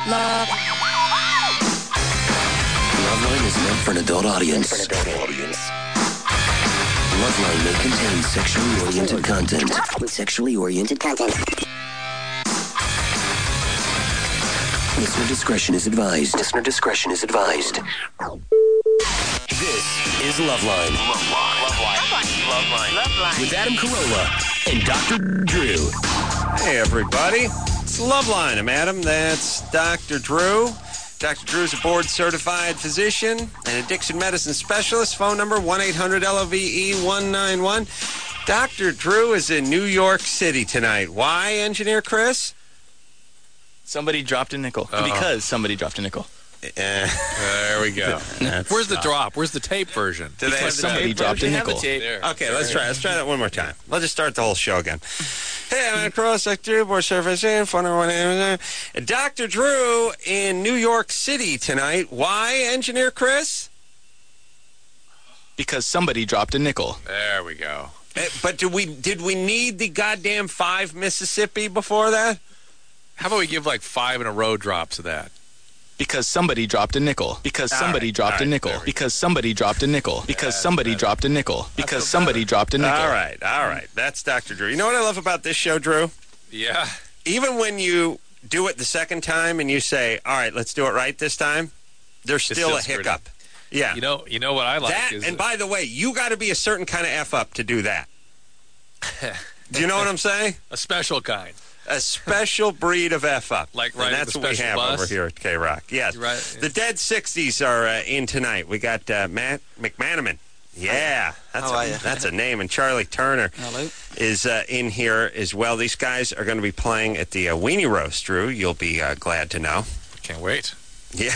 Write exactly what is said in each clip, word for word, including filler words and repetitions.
Love. Loveline is meant for an adult audience. For an adult audience. Loveline may contain sexually oriented content. Sexually oriented content. Listener discretion is advised. Listener discretion is advised. This is Loveline. Loveline. Loveline. Loveline. Loveline. With Adam Carolla and Doctor Drew. Hey, everybody. It's Loveline. I'm Adam. That's Doctor Drew. Doctor Drew is a board-certified physician and addiction medicine specialist. Phone number one eight hundred L O V E one nine one. Doctor Drew is in New York City tonight. Why, Engineer Chris? Somebody dropped a nickel. Uh-oh. Because somebody dropped a nickel. Uh, there we go. Where's the drop? Where's the tape version? Do they have Because the somebody tape dropped a version? nickel. There. Okay, let's try. Let's try that one more time. Let's just start the whole show again. Hey, I'm Cross Doctor Board Certification. Phone number one. Doctor Drew in New York City tonight. Why, Engineer Chris? Because somebody dropped a nickel. There we go. Eh, But did we did we need the goddamn five Mississippi before that? How about we give like five in a row drops of that? Because somebody dropped a nickel. Because All somebody right, dropped all a right, nickel. there we go. Because somebody dropped a nickel. Because somebody dropped a nickel. Because somebody dropped a nickel. All right, all right. That's Doctor Drew. You know what I love about this show, Drew? Yeah. Even when you do it the second time and you say, all right, let's do it right this time, there's still still a screwed hiccup. Yeah. You know, you know what I like that, is and by the way, you got to be a certain kind of F up to do that. Do you know what I'm saying? a special kind. A special breed of F up. Like and riding that's the what we special have bus? over here at K-Rock. Yes. Right. The Dead sixties are uh, in tonight. We got uh, Matt McManaman. Yeah, that's How are a, you? that's a name. And Charlie Turner Hello. is uh, in here as well. These guys are going to be playing at the uh, Weenie Roast, Drew. You'll be uh, glad to know. Can't wait. Yeah.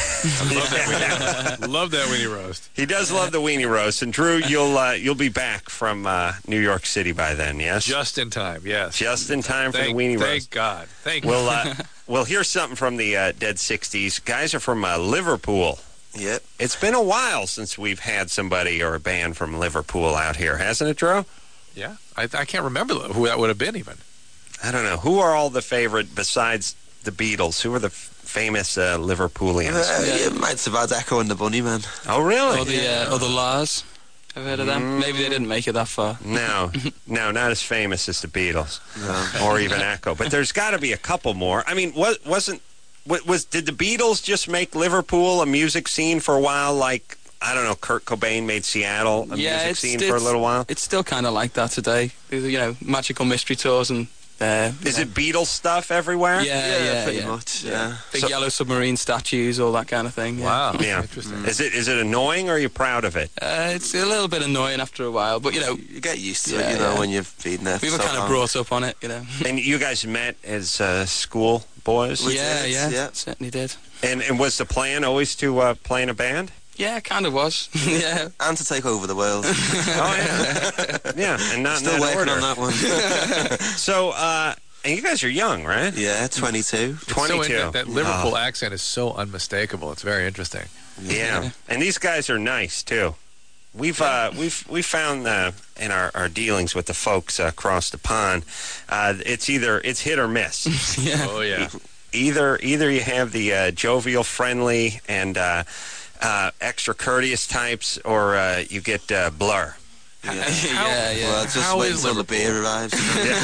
Love that weenie roast. He does love the Weenie Roast. And Drew, you'll uh, you'll be back from uh, New York City by then, yes? Just in time, yes. Just in time for thank, the Weenie thank Roast. God. Thank We'll, uh, we'll hear something from the uh, Dead sixties. Guys are from uh, Liverpool. Yep. It's been a while since we've had somebody or a band from Liverpool out here, hasn't it, Drew? Yeah. I, I can't remember who that would have been even. I don't know. Who are all the favorite besides the Beatles? Who are the f- famous uh, Liverpoolians? Uh, yeah, might survive Echo and the Bunnymen. Oh, really? Or the uh, other Lars. I've heard of them. Maybe they didn't make it that far. No, no, not as famous as the Beatles No. or even Echo. But there's got to be a couple more. I mean, what wasn't what was did the Beatles just make Liverpool a music scene for a while? Like I don't know, Kurt Cobain made Seattle a yeah, music it's, scene it's, for a little while. It's still kind of like that today. There's, you know, magical mystery tours and. Uh, Is you it Beatles stuff everywhere? know. Yeah, yeah, yeah. pretty yeah. much, yeah. Big So- yellow submarine statues, all that kind of thing. Yeah. Wow. Yeah. Interesting. Is it is it annoying or are you proud of it? Uh, it's a little bit annoying after a while, but you know, You get used to Yeah, it, you know, yeah. when you've been there for we were so kind of long. brought up on it, you know. And you guys met as uh, school boys? We yeah, did, yeah, yeah. certainly did. And and was the plan always to uh, play in a band? Yeah, kind of was. yeah. And to take over the world. Oh yeah, yeah, and not Still in that working order. on that one. So, uh, and you guys are young, right? Yeah, twenty-two. It's so twenty-two. in- that Liverpool Oh, accent is so unmistakable. It's very interesting. yeah, and these guys are nice too. We've uh, we've we found uh, in our, our dealings with the folks uh, across the pond, uh, it's either it's hit or miss. yeah. Oh, yeah. either either you have the uh, jovial, friendly, and uh, uh, extra courteous types, or uh, you get uh, blur. Yeah. yeah, yeah. Well, just How wait is until the Liverpool? beer arrives.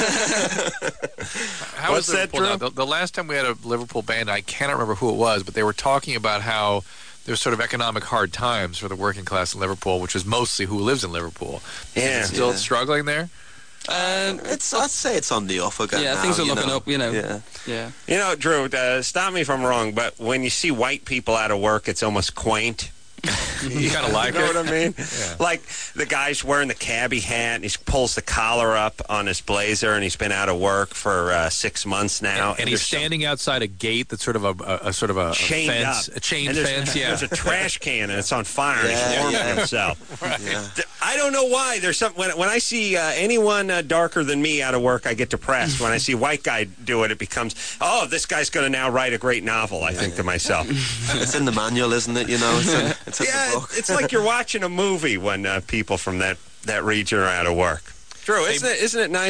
How What's is that, Liverpool now? Drew? The, the last time we had a Liverpool band, I cannot remember who it was, but they were talking about how there's sort of economic hard times for the working class in Liverpool, which is mostly who lives in Liverpool. Yeah. Is it still Yeah. struggling there? Um, It's, I'd say it's on the up again yeah, now, things are you looking know. up, you know. Yeah. Yeah. You know, Drew, uh, stop me if I'm wrong, but when you see white people out of work, it's almost quaint. You kind of like You know it? what I mean? Yeah. Like the guy's wearing the cabbie hat and he pulls the collar up on his blazer and he's been out of work for uh, six months now. And, and he's there's some standing outside a gate that's sort of a, a, a sort of a, a chained fence, up. a chain And there's, fence. Yeah, There's a trash can and it's on fire and he's Yeah, warming yeah. himself. Yeah. Th- I don't know why. There's some when when I see uh, anyone uh, darker than me out of work, I get depressed. When I see a white guy do it, it becomes, oh, this guy's going to now write a great novel. I think to myself. It's in the manual, isn't it? You know, it's in, it's in Yeah, the book. it's like you're watching a movie when uh, people from that, that region are out of work. Drew, isn't it isn't it nice?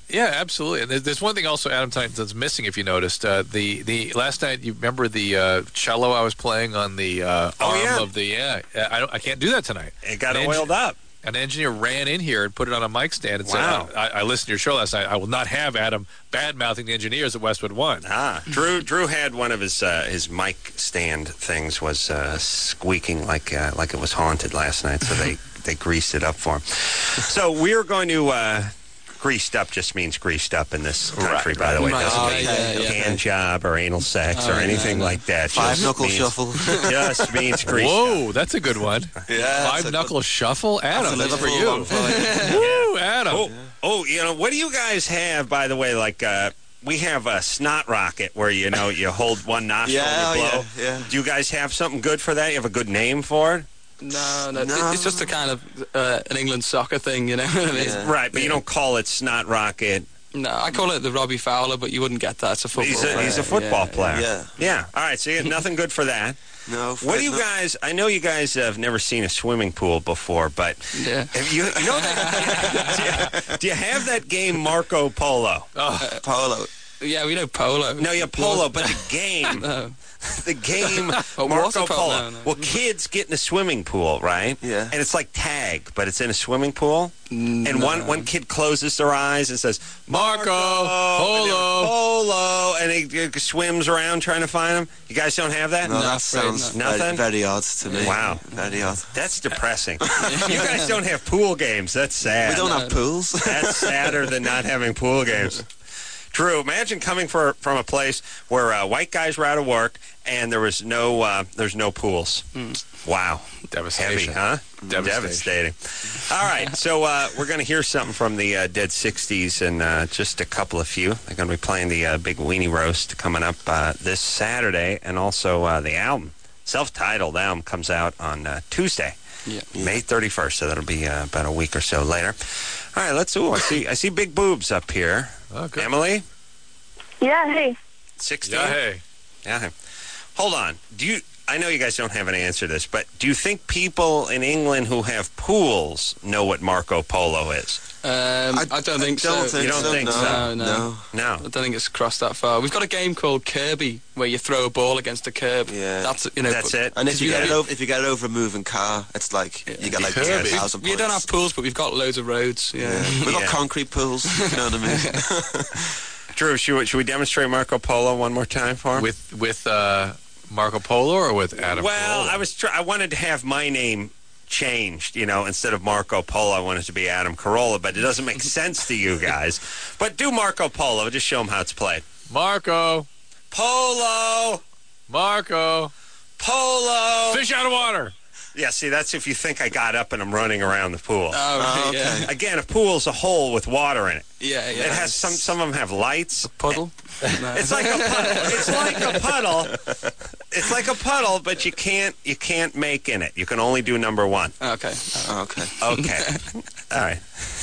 Yeah, absolutely. And there's, there's one thing also Adam Tynton's missing, if you noticed. Uh, the the last night, you remember the uh, cello I was playing on the uh, Oh, arm yeah. of the yeah. I don't, I can't do that tonight. It got An engi- oiled up. An engineer ran in here and put it on a mic stand and Wow. said, I, I listened to your show last night. I will not have Adam bad-mouthing the engineers at Westwood One. Ah, Drew. Drew had one of his uh, his mic stand things was uh, squeaking like uh, like it was haunted last night. So they they greased it up for him. So we're going to. Uh, Greased up just means greased up in this country, by the way. It Right, doesn't oh, mean yeah, yeah. hand job or anal sex Oh, or yeah, anything no. like that. Five Just knuckle means- shuffle. Just means greased up. Whoa, that's a good one. Yeah, Five knuckle shuffle, Adam. That's for Liverpool you. one for you. Woo, Adam. Oh, oh, you know, what do you guys have, by the way, like, uh, we have a snot rocket where, you know, you hold one nostril Yeah, and you blow. yeah, yeah. Do you guys have something good for that? You have a good name for it? No, no, No. It's just a kind of uh, an England soccer thing, you know. what I mean? Yeah. Right, but you don't call it snot rocket. No, I call it the Robbie Fowler, but you wouldn't get that. It's a football He's a, player. he's a football yeah, player. Yeah. Yeah. All right, so you have nothing good for that. No. What do you no. guys, I know you guys have never seen a swimming pool before, but Yeah. have you, you know, that, do, you, do you have that game Marco Polo? Polo? Yeah, we know polo. No, you have polo, but the game, No. the game Oh, Marco water polo. Polo. No, no. Well, kids get in a swimming pool, right? Yeah. And it's like tag, but it's in a swimming pool. And one, one kid closes their eyes and says, Marco, and then Polo. Polo, and he, he swims around trying to find him. You guys don't have that? No, that afraid sounds not. very, Nothing? very odd to me. Wow. Very odd. That's depressing. You guys don't have pool games. That's sad. We don't No, have no. pools. That's sadder than not having pool games. Drew, imagine coming for, from a place where uh, white guys were out of work and there was no uh, there's no pools. Wow. Heavy, Devastation. huh? Devastation. Devastating. All right, so uh, we're going to hear something from the uh, Dead sixties and uh, just a couple of few. They're going to be playing the uh, Big Weenie Roast coming up uh, this Saturday, and also uh, the album, self-titled album, comes out on uh, Tuesday. Yeah. May thirty-first, so that'll be uh, about a week or so later. All right, let's. Ooh, I see. I see big boobs up here. Oh, good. Emily, Yeah, hey. sixteen. Yeah, hey. Yeah. Hold on. Do you? I know you guys don't have an answer to this, but do you think people in England who have pools know what Marco Polo is? Um, I, don't think don't so. think You don't so, think no, so? No, no. No. No. I don't think it's crossed that far. We've got a game called Kirby where you throw a ball against a curb. Yeah. That's you know. That's but- it. And if you We get don't- it over, if you get it over a moving car, it's like you get like Kirby. ten We, thousand we points. don't have pools, but we've got loads of roads. Yeah. Yeah. We've got Yeah. concrete pools. You know what I mean? Drew, should we, should we demonstrate Marco Polo one more time for him? With with uh, Marco Polo or with Adam? well, Carolla? I was try- I wanted to have my name changed, you know, instead of Marco Polo, I wanted it to be Adam Carolla, but it doesn't make sense to you guys. But do Marco Polo, just show them how it's played. Marco, Polo, Marco, Polo. fish out of water. Yeah, see, that's if you think I got up and I'm running around the pool. Oh, right, okay. yeah. Again, a pool's a hole with water in it. Yeah, yeah. It has some. Some of them have lights. puddle. No. It's like a puddle. It's like a puddle. It's like a puddle, but you can't. You can't make in it. You can only do number one. Okay. Oh, okay. Okay. All right.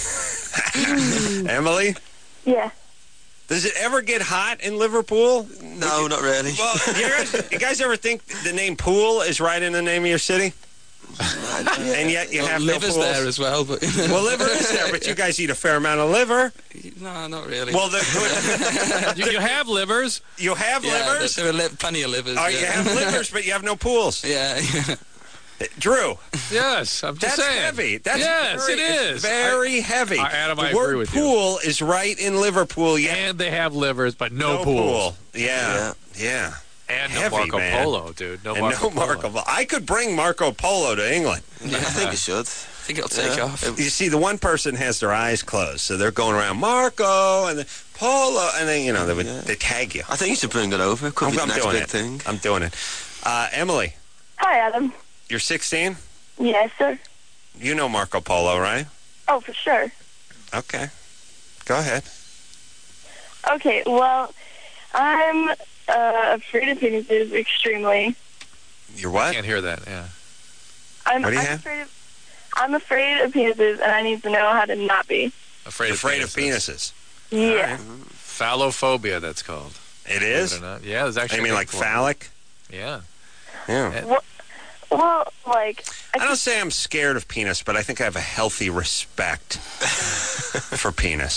Emily, Yeah. does it ever get hot in Liverpool? No, not really. Well, you guys, you guys ever think the name Pool is right in the name of your city? And yet you Well, have no liver's pools? there as well, but Well, liver is there, but you guys eat a fair amount of liver. no, not really. Well, the, You, you have livers. you have yeah, livers. There are li- plenty of livers. Oh, yeah. you have livers, but you have no pools. Yeah, yeah. Drew, Yes, I'm just that's saying. heavy. That's yes, very, it is. very heavy. I- Adam, the I word agree with you. pool is right in Liverpool. Yeah, And they have livers, but no, no pools. pool. Yeah, yeah. And no Heavy, Marco man. Polo, dude. No And Marco no Marco Polo. Polo. I could bring Marco Polo to England. I think you should. I think it'll take Yeah. off. You see, the one person has their eyes closed, so they're going around Marco and then Polo, and then you know they would Yeah. they tag you. I think you should bring it over. Could I'm, be the I'm next doing big it. thing. I'm doing it. Uh, Emily, Hi, Adam. you're sixteen. Yes, sir. You know Marco Polo, right? Oh, for sure. Okay. Go ahead. Okay, well, I'm uh, afraid of penises extremely. You're what? Can't hear that, yeah. I'm, What do you I'm have? afraid of I'm afraid of penises, and I need to know how to not be. Afraid, You're afraid of penises. penises. Yeah. Phallophobia, that's called. It Believe is? it or not. Yeah, there's actually. I a mean, name like for it. phallic? Yeah. Yeah. Well, well, like I, I don't think- say I'm scared of penis, but I think I have a healthy respect for penis.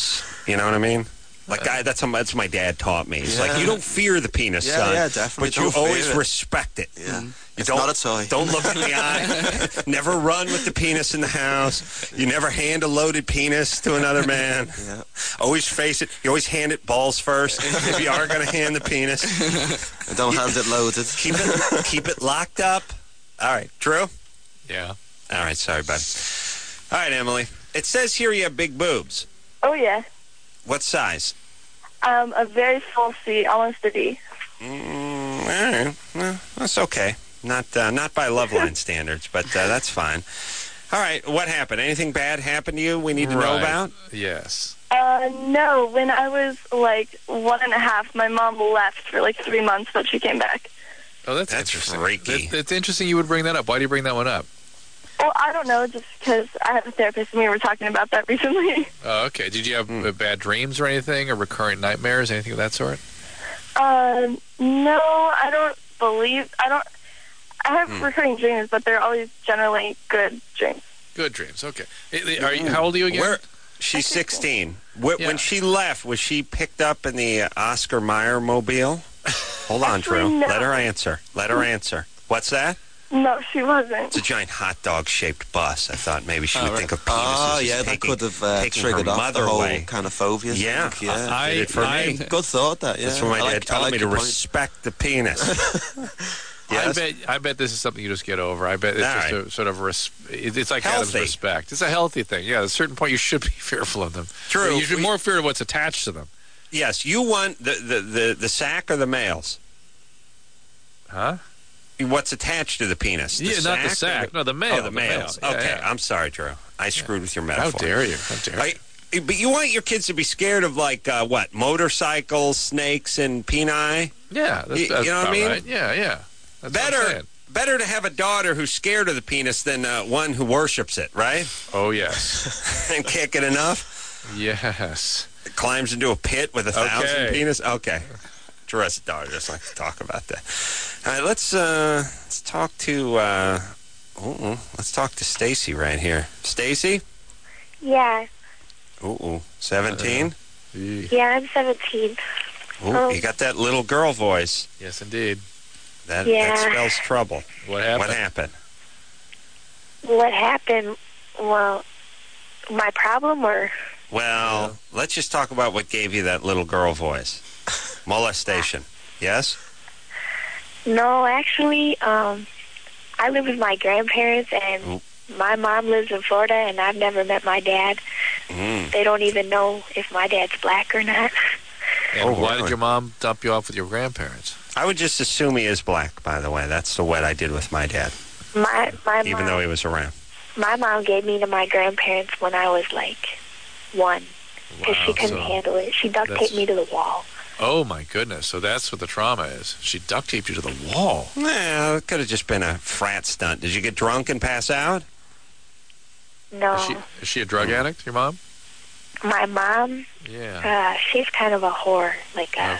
You know what I mean? Like I, that's how my, that's what my dad taught me. It's Yeah. like you don't fear the penis, Yeah, son. yeah, definitely But you don't fear always it. respect it. Yeah. You It's don't, not a toy. Don't look in the eye. Never run with the penis in the house. You never hand a loaded penis to another man. Yeah. Always face it. You always hand it balls first if you are going to hand the penis. And don't hand it loaded. Keep it keep it locked up. All right, Drew? Yeah. All right, sorry, bud. All right, Emily. It says here you have big boobs. Oh, yeah. What size? Um, a very full C, almost a D. Mm, all right. Well, that's okay. Not uh, not by Loveline standards, but uh, that's fine. All right. What happened? Anything bad happened to you we need to know Right. about? Yes. Uh, no, when I was, like, one and a half, my mom left for, like, three months, but she came back. Oh, that's, That's interesting. freaky. That, that's interesting you would bring that up. Why do you bring that one up? Well, I don't know, just because I have a therapist and we were talking about that recently. Oh, okay. Did you have Hmm. uh, bad dreams or anything, or recurrent nightmares, anything of that sort? Um, no, I don't believe, I don't, I have Hmm. recurring dreams, but they're always generally good dreams. Good dreams. Okay. Eh, Are you, how old are you again? Where? She's sixteen. Wh- Yeah. When she left, was she picked up in the uh, Oscar Mayer mobile? Hold on, Actually, Drew. no. Let her answer. Let her answer. What's that? No, she wasn't. It's a giant hot dog-shaped bus. I thought maybe she Oh, would right. think of penises Oh, as yeah, that taking, could have uh, taking triggered her off mother the whole away. kind of phobias. Yeah, I think, yeah. I- Did it for I- me. Good thought, that, yeah. That's what my I dad like- I taught like me to your point. respect the penis. I Yes? bet. I bet this is something you just get over. I bet it's All just right. a sort of res- it- it's like Adam's Healthy. respect. It's a healthy thing. Yeah, at a certain point you should be fearful of them. True. You should be We- more fear of what's attached to them. Yes, you want the, the, the, the sack or the males? Huh? What's attached to the penis? The Yeah, not the or sack. No, the male. Oh, the, males. male. Yeah, okay, yeah. I'm sorry, Drew. I screwed with your How metaphor. dare you? How dare you? I, but you want your kids to be scared of, like, uh, what, motorcycles, snakes, and peni? Yeah, that's, You- that's you know what I about mean? right. Yeah, yeah. That's what I'm Better saying. better to have a daughter who's scared of the penis than uh, one who worships it, right? Oh yes, And can't get enough? yes. Climbs into a pit with a thousand Okay. penis? Okay. Teresa's daughter just likes to talk about that. All right, let's, uh, let's talk to... Uh, ooh, let's talk to Stacy right here. Stacy? Yeah, Ooh, seventeen? yeah, I'm seventeen. Ooh, Oh. you got that little girl voice. Yes, indeed. That, Yeah. that spells trouble. What happened? What happened? What happened? Well, my problem, or Well, let's just talk about what gave you that little girl voice. Molestation. Yes? no, actually, um, I live with my grandparents, and Oop. my mom lives in Florida, and I've never met my dad. Mm. They don't even know if my dad's black or not. And Oh, why really? did your mom dump you off with your grandparents? I would just assume he is black, by the way. That's the what I did with my dad, My my even mom, though he was around. my mom gave me to my grandparents when I was like one, because she Wow, couldn't so- handle it. She duct that's- taped me to the wall. Oh my goodness! So that's what the trauma is. She duct taped you to the wall. Well, it could have just been a frat stunt. Did you get drunk and pass out? No, Is she is she a drug addict? Your mom? my mom, Yeah. uh, she's kind of a whore. Like, uh,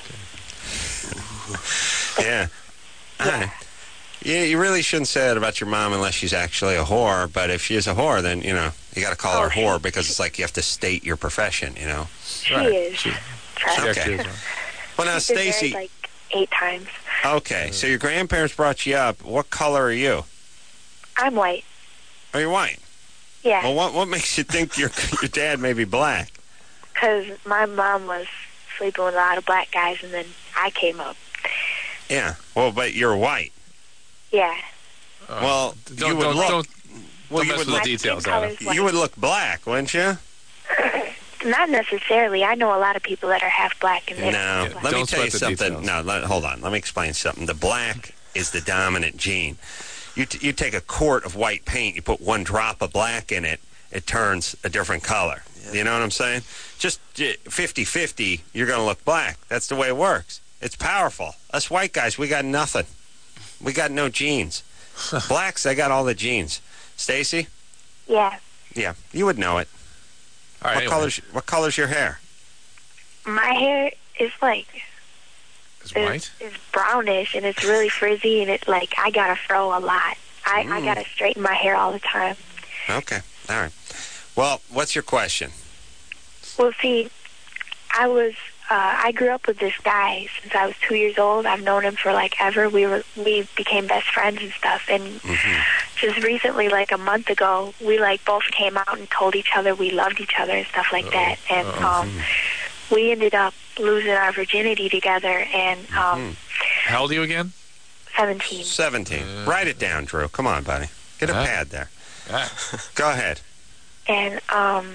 Yeah. All right. Yeah, you really shouldn't say that about your mom unless she's actually a whore. But if she is a whore, then, you know, you got to call her Oh, she- whore because it's like you have to state your profession, you know. she Right. is. She- Trust She me. actually is one. Well, now, She's been married, Stacy, like eight times. okay, so your grandparents brought you up. What color are you? I'm white. Are you white? Yeah, Well, what what makes you think your your dad may be black? because my mom was sleeping with a lot of black guys, and then I came up. Yeah. Well, but you're white. Yeah. All right. Well, don't you would don't look. don't, well, don't you mess would with look. the details, My Adam. skin color's You would look black, wouldn't you? Not necessarily. I know a lot of people that are half black, and they No. don't look Let Don't me tell you sweat the something. details. No, let, hold on. Let me explain something. The black is the dominant gene. You t- you take a quart of white paint, you put one drop of black in it, it turns a different color. You know what I'm saying? Just fifty-fifty, you're going to look black. That's the way it works. It's powerful. Us white guys, we got nothing. We got no genes. Blacks, they got all the genes. Stacy? Yeah. Yeah, you would know it. All right. What anyway. color's what color's your hair? My hair is like Is is, white? is brownish, and it's really frizzy, and it's like I gotta fro a lot. I, I Mm. gotta straighten my hair all the time. Okay. All right. Well, what's your question? Well, see, I was, uh, I grew up with this guy since I was two years old. I've known him for like ever. We were, we became best friends and stuff. And Mm-hmm. just recently, like a month ago, we like both came out and told each other we loved each other and stuff like that. And um, we ended up losing our virginity together. And um, How old are you again? seventeen. seventeen. Write it down, Drew. Come on, buddy. Get a Yeah. pad there. Ah. Go ahead. And um,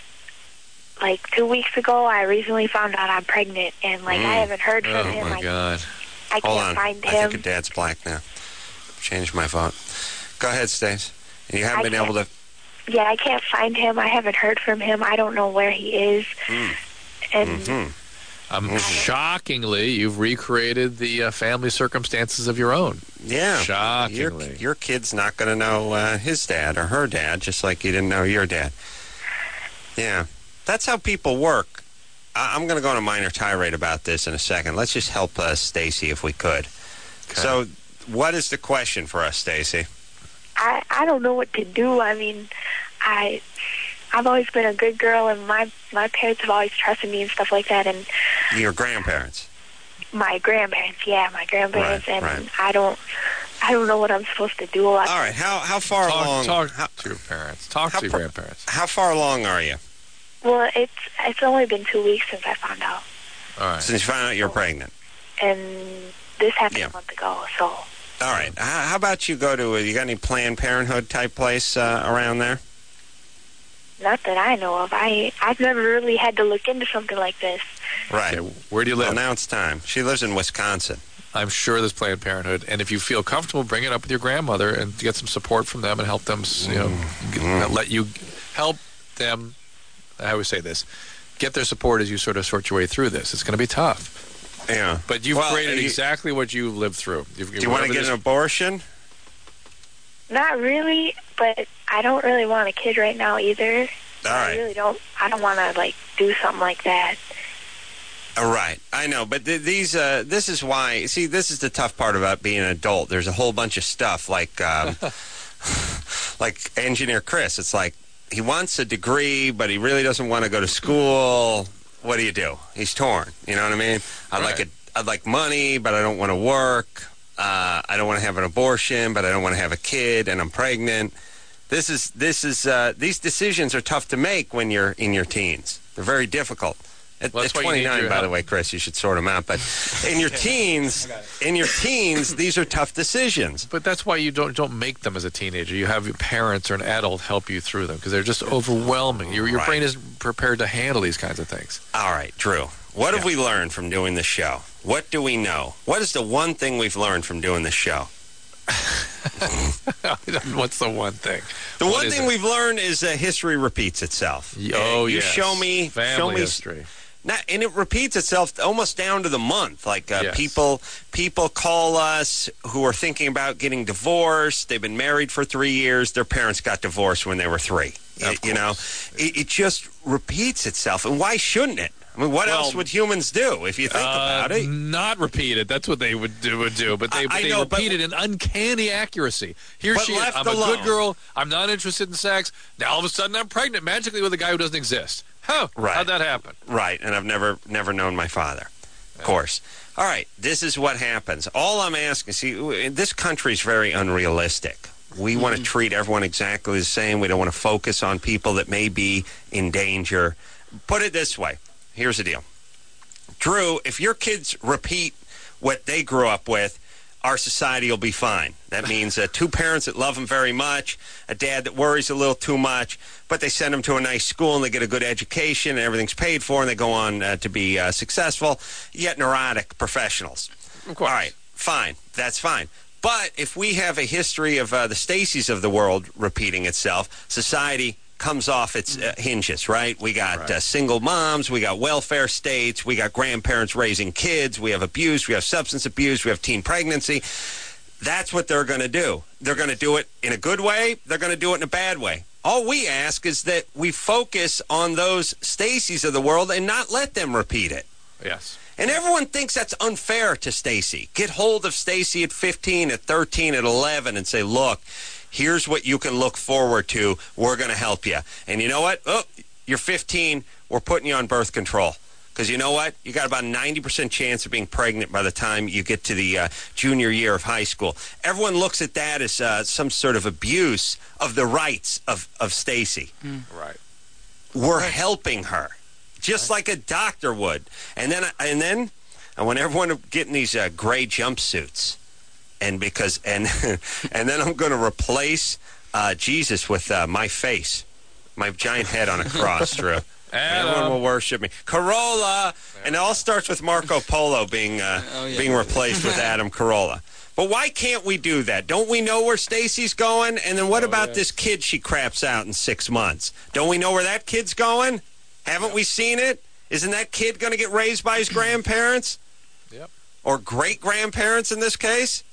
like two weeks ago, I recently found out I'm pregnant, and like I haven't heard from Oh, him. my I, God. I Hold can't on. find I him. think your dad's black now. Change my vote. Go ahead, Stace. And you haven't I been can't- able to... Yeah, I can't find him. I haven't heard from him. I don't know where he is. Mm. And Mm-hmm. Um, shockingly, you've recreated the uh, family circumstances of your own. Yeah. Your, Shockingly. your kid's not going to know uh, his dad or her dad, just like you didn't know your dad. Yeah. That's how people work. I- I'm going to go on a minor tirade about this in a second. Let's just help uh, Stacy if we could. So, what is the question for us, Stacy? I, I don't know what to do. I mean, I, I've always been a good girl, and my, my parents have always trusted me and stuff like that. And Your grandparents. my grandparents, yeah, my grandparents, Right, and right. I don't, I don't know what I'm supposed to do. I, All right. How how far Talk, along? talk how, to your parents. Talk how to your far- grandparents. how far along are you Well, it's it's only been two weeks since I found out, All right. since you found out you're pregnant? and this happened Yeah. a month ago. So All right. How, how about you go to? A, you got any Planned Parenthood type place uh, around there? not that I know of. I I've never really had to look into something like this. Right. Okay, where do you live? Well, now it's time. She lives in Wisconsin. I'm sure there's Planned Parenthood, and if you feel comfortable, bring it up with your grandmother and get some support from them and help them, you know, get, let you help them. I always say this: get their support as you sort of sort your way through this. It's going to be tough, Yeah. but you've Well, created you- exactly what you've lived through. You've, Do you want to get an abortion? Not really, but I don't really want a kid right now either. All I right. really don't. I don't want to like do something like that. All right. I know, but th- these. Uh, this is why. See, this is the tough part about being an adult. There's a whole bunch of stuff like, um, like Engineer Chris. It's like he wants a degree, but he really doesn't want to go to school. What do you do? He's torn. You know what I mean? I'd like Right. a, I'd like money, but I don't want to work. Uh, I don't want to have an abortion, but I don't want to have a kid, and I'm pregnant. This is this is uh, these decisions are tough to make when you're in your teens. They're very difficult. At, Well, at that's why you need twenty-nine, your by the help. way, Chris, you should sort them out. But in your teens, in your teens, these are tough decisions. But that's why you don't don't make them as a teenager. You have your parents or an adult help you through them because they're just overwhelming. Your your Right. brain isn't prepared to handle these kinds of things. All right, Drew, what have we learned from doing this show? What do we know? What is the one thing we've learned from doing this show? What's the one thing? The What one is thing it? we've learned is that history repeats itself. Y- Oh, you yes. show me, family show me, history. Not, and it repeats itself almost down to the month. Like uh, Yes. people, people call us who are thinking about getting divorced. They've been married for three years. Their parents got divorced when they were three. Of Y- you know, it, it just repeats itself. And why shouldn't it? I mean, what Well, else would humans do if you think Uh, about it? Not repeat it. That's what they would do. Would do. But they, I- but I they know, but- repeat it in uncanny accuracy. Here But she is. left I'm a alone. good girl. I'm not interested in sex. Now all of a sudden I'm pregnant magically with a guy who doesn't exist. Huh? Right. How'd that happen? Right, and I've never never known my father. Of course. All right, this is what happens. All I'm asking, see, this country's very unrealistic. We want to treat everyone exactly the same. We don't want to focus on people that may be in danger. Put it this way. Here's the deal. Drew, if your kids repeat what they grew up with, our society will be fine. That means uh, two parents that love them very much, a dad that worries a little too much, but they send them to a nice school and they get a good education and everything's paid for and they go on uh, to be uh, successful, yet neurotic professionals. Of course. All right, fine. That's fine. But if we have a history of uh, the Stacys of the world repeating itself, society comes off its uh, hinges, right? We got uh, single moms, we got welfare states, we got grandparents raising kids, we have abuse, we have substance abuse, we have teen pregnancy. That's what they're going to do. They're going to do it in a good way, they're going to do it in a bad way. All we ask is that we focus on those Stacys of the world and not let them repeat it. Yes. And everyone thinks that's unfair to Stacy. Get hold of Stacy at fifteen, at thirteen, at eleven and say, look, here's what you can look forward to. We're going to help you. And you know what? Oh, you're fifteen. We're putting you on birth control. Because you know what? You got about a ninety percent chance of being pregnant by the time you get to the uh, junior year of high school. Everyone looks at that as uh, some sort of abuse of the rights of, of Stacy. Mm. Right. We're helping her, just right. like a doctor would. And then, and then, I want everyone to get in these uh, gray jumpsuits, and because and and then I'm going to replace uh, Jesus with uh, my face, my giant head on a cross, Drew. And everyone will worship me. Corolla, and it all starts with Marco Polo being uh, oh, yeah. being replaced with Adam Carolla. But why can't we do that? Don't we know where Stacy's going? And then what oh, about yeah. this kid she craps out in six months? Don't we know where that kid's going? Haven't yep. we seen it? Isn't that kid going to get raised by his grandparents? Yep. Or great-grandparents in this case?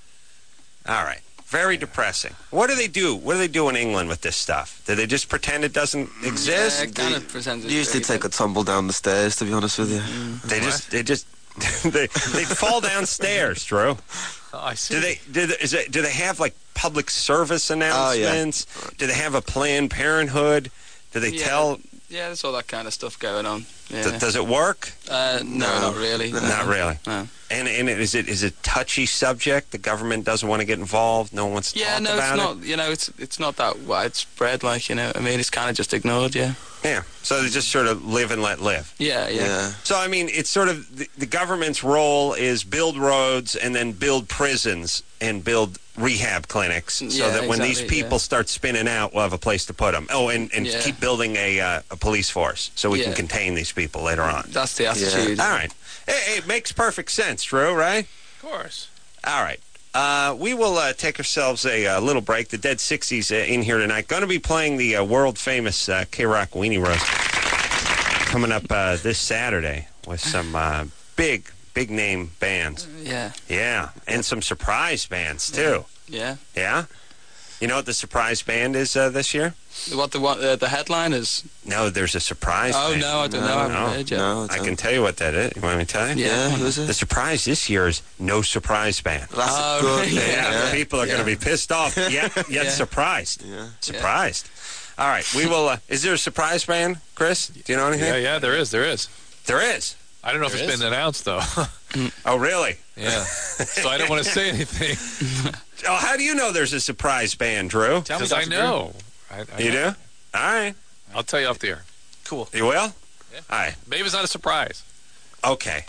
All right. Very depressing. What do they do? What do they do in England with this stuff? Do they just pretend it doesn't exist? Yeah, it kind of pretends it They usually take a tumble down the stairs, to be honest with you. Mm. They just, they just, they they fall downstairs, Drew. Oh, I see. Do they? Do they, is it, do they have like public service announcements? Oh, yeah. Do they have a Planned Parenthood? Do they yeah, tell? Yeah, there's all that kind of stuff going on. Yeah. D- does it work? Uh, no, no, not really. No. Not really. No. And and is it is it a touchy subject? The government doesn't want to get involved. No one wants to yeah, talk no, about it's it. not. You know, it's it's not that widespread. Like you know, I mean, it's kind of just ignored. Yeah. Yeah. So they just sort of live and let live. Yeah, yeah. yeah. So I mean, it's sort of the, the government's role is build roads and then build prisons and build rehab clinics, so yeah, that when exactly, these people yeah. start spinning out, we'll have a place to put them. Oh, and, and yeah. keep building a uh, a police force so we yeah. can contain these people later on. That's the attitude. Yeah. All right. It, it makes perfect sense, Drew, right? Of course. All right. Uh, we will uh, take ourselves a uh, little break. The Dead sixties uh, in here tonight. Going to be playing the uh, world-famous uh, K-Rock Weenie Roast coming up uh, this Saturday with some uh, big, big-name bands. Yeah. Yeah, and some surprise bands, too. Yeah. Yeah? You know what the surprise band is uh, this year? What the what uh, the headline is? No, there's a surprise Oh, band. no, I don't no, know. I haven't no, heard yet. No, I can tell you what that is. You want me to tell you? Yeah. Yeah, who's it? The surprise this year is No Surprise Band. That's Oh, a good. really? Yeah, Yeah. people are Yeah. going to be pissed off, yet, yet Yeah. surprised. Yeah. Surprised. All right, we will. Uh, is there a surprise band, Chris? Do you know anything? Yeah, yeah, there is, there is. There is. I don't know There if it's is? been announced, though. Oh, really? Yeah. So I don't want to say anything. Oh, how do you know there's a surprise band, Drew? Tell me, Because I Doctor Drew. know. I, I You know. do? All right. I'll tell you off the air. Cool. You will? Yeah. All right. Maybe it's not a surprise. Okay.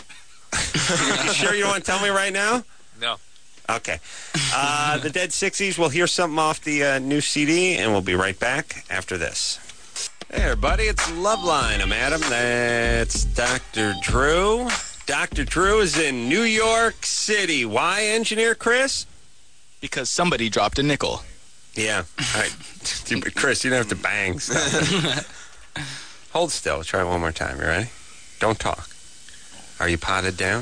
You sure you don't want to tell me right now? No. Okay. Uh, the Dead sixties, we'll hear something off the uh, new C D, and we'll be right back after this. Hey, everybody, it's Loveline. I'm Adam. That's Doctor Drew. Doctor Drew is in New York City. Why, Engineer Chris? Because somebody dropped a nickel. Yeah. All right. Chris, you don't have to bang stuff. Hold still. Try it one more time. You ready? Don't talk. Are you potted down?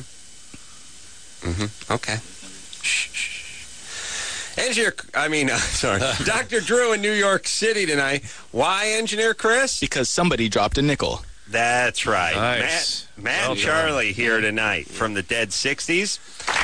Mm-hmm. Okay. Shh, shh. Engineer, I mean, uh, sorry. Doctor Drew in New York City tonight. Why, Engineer Chris? Because somebody dropped a nickel. That's right. Nice. Matt, Matt Well and done. Charlie here tonight from the Dead sixties.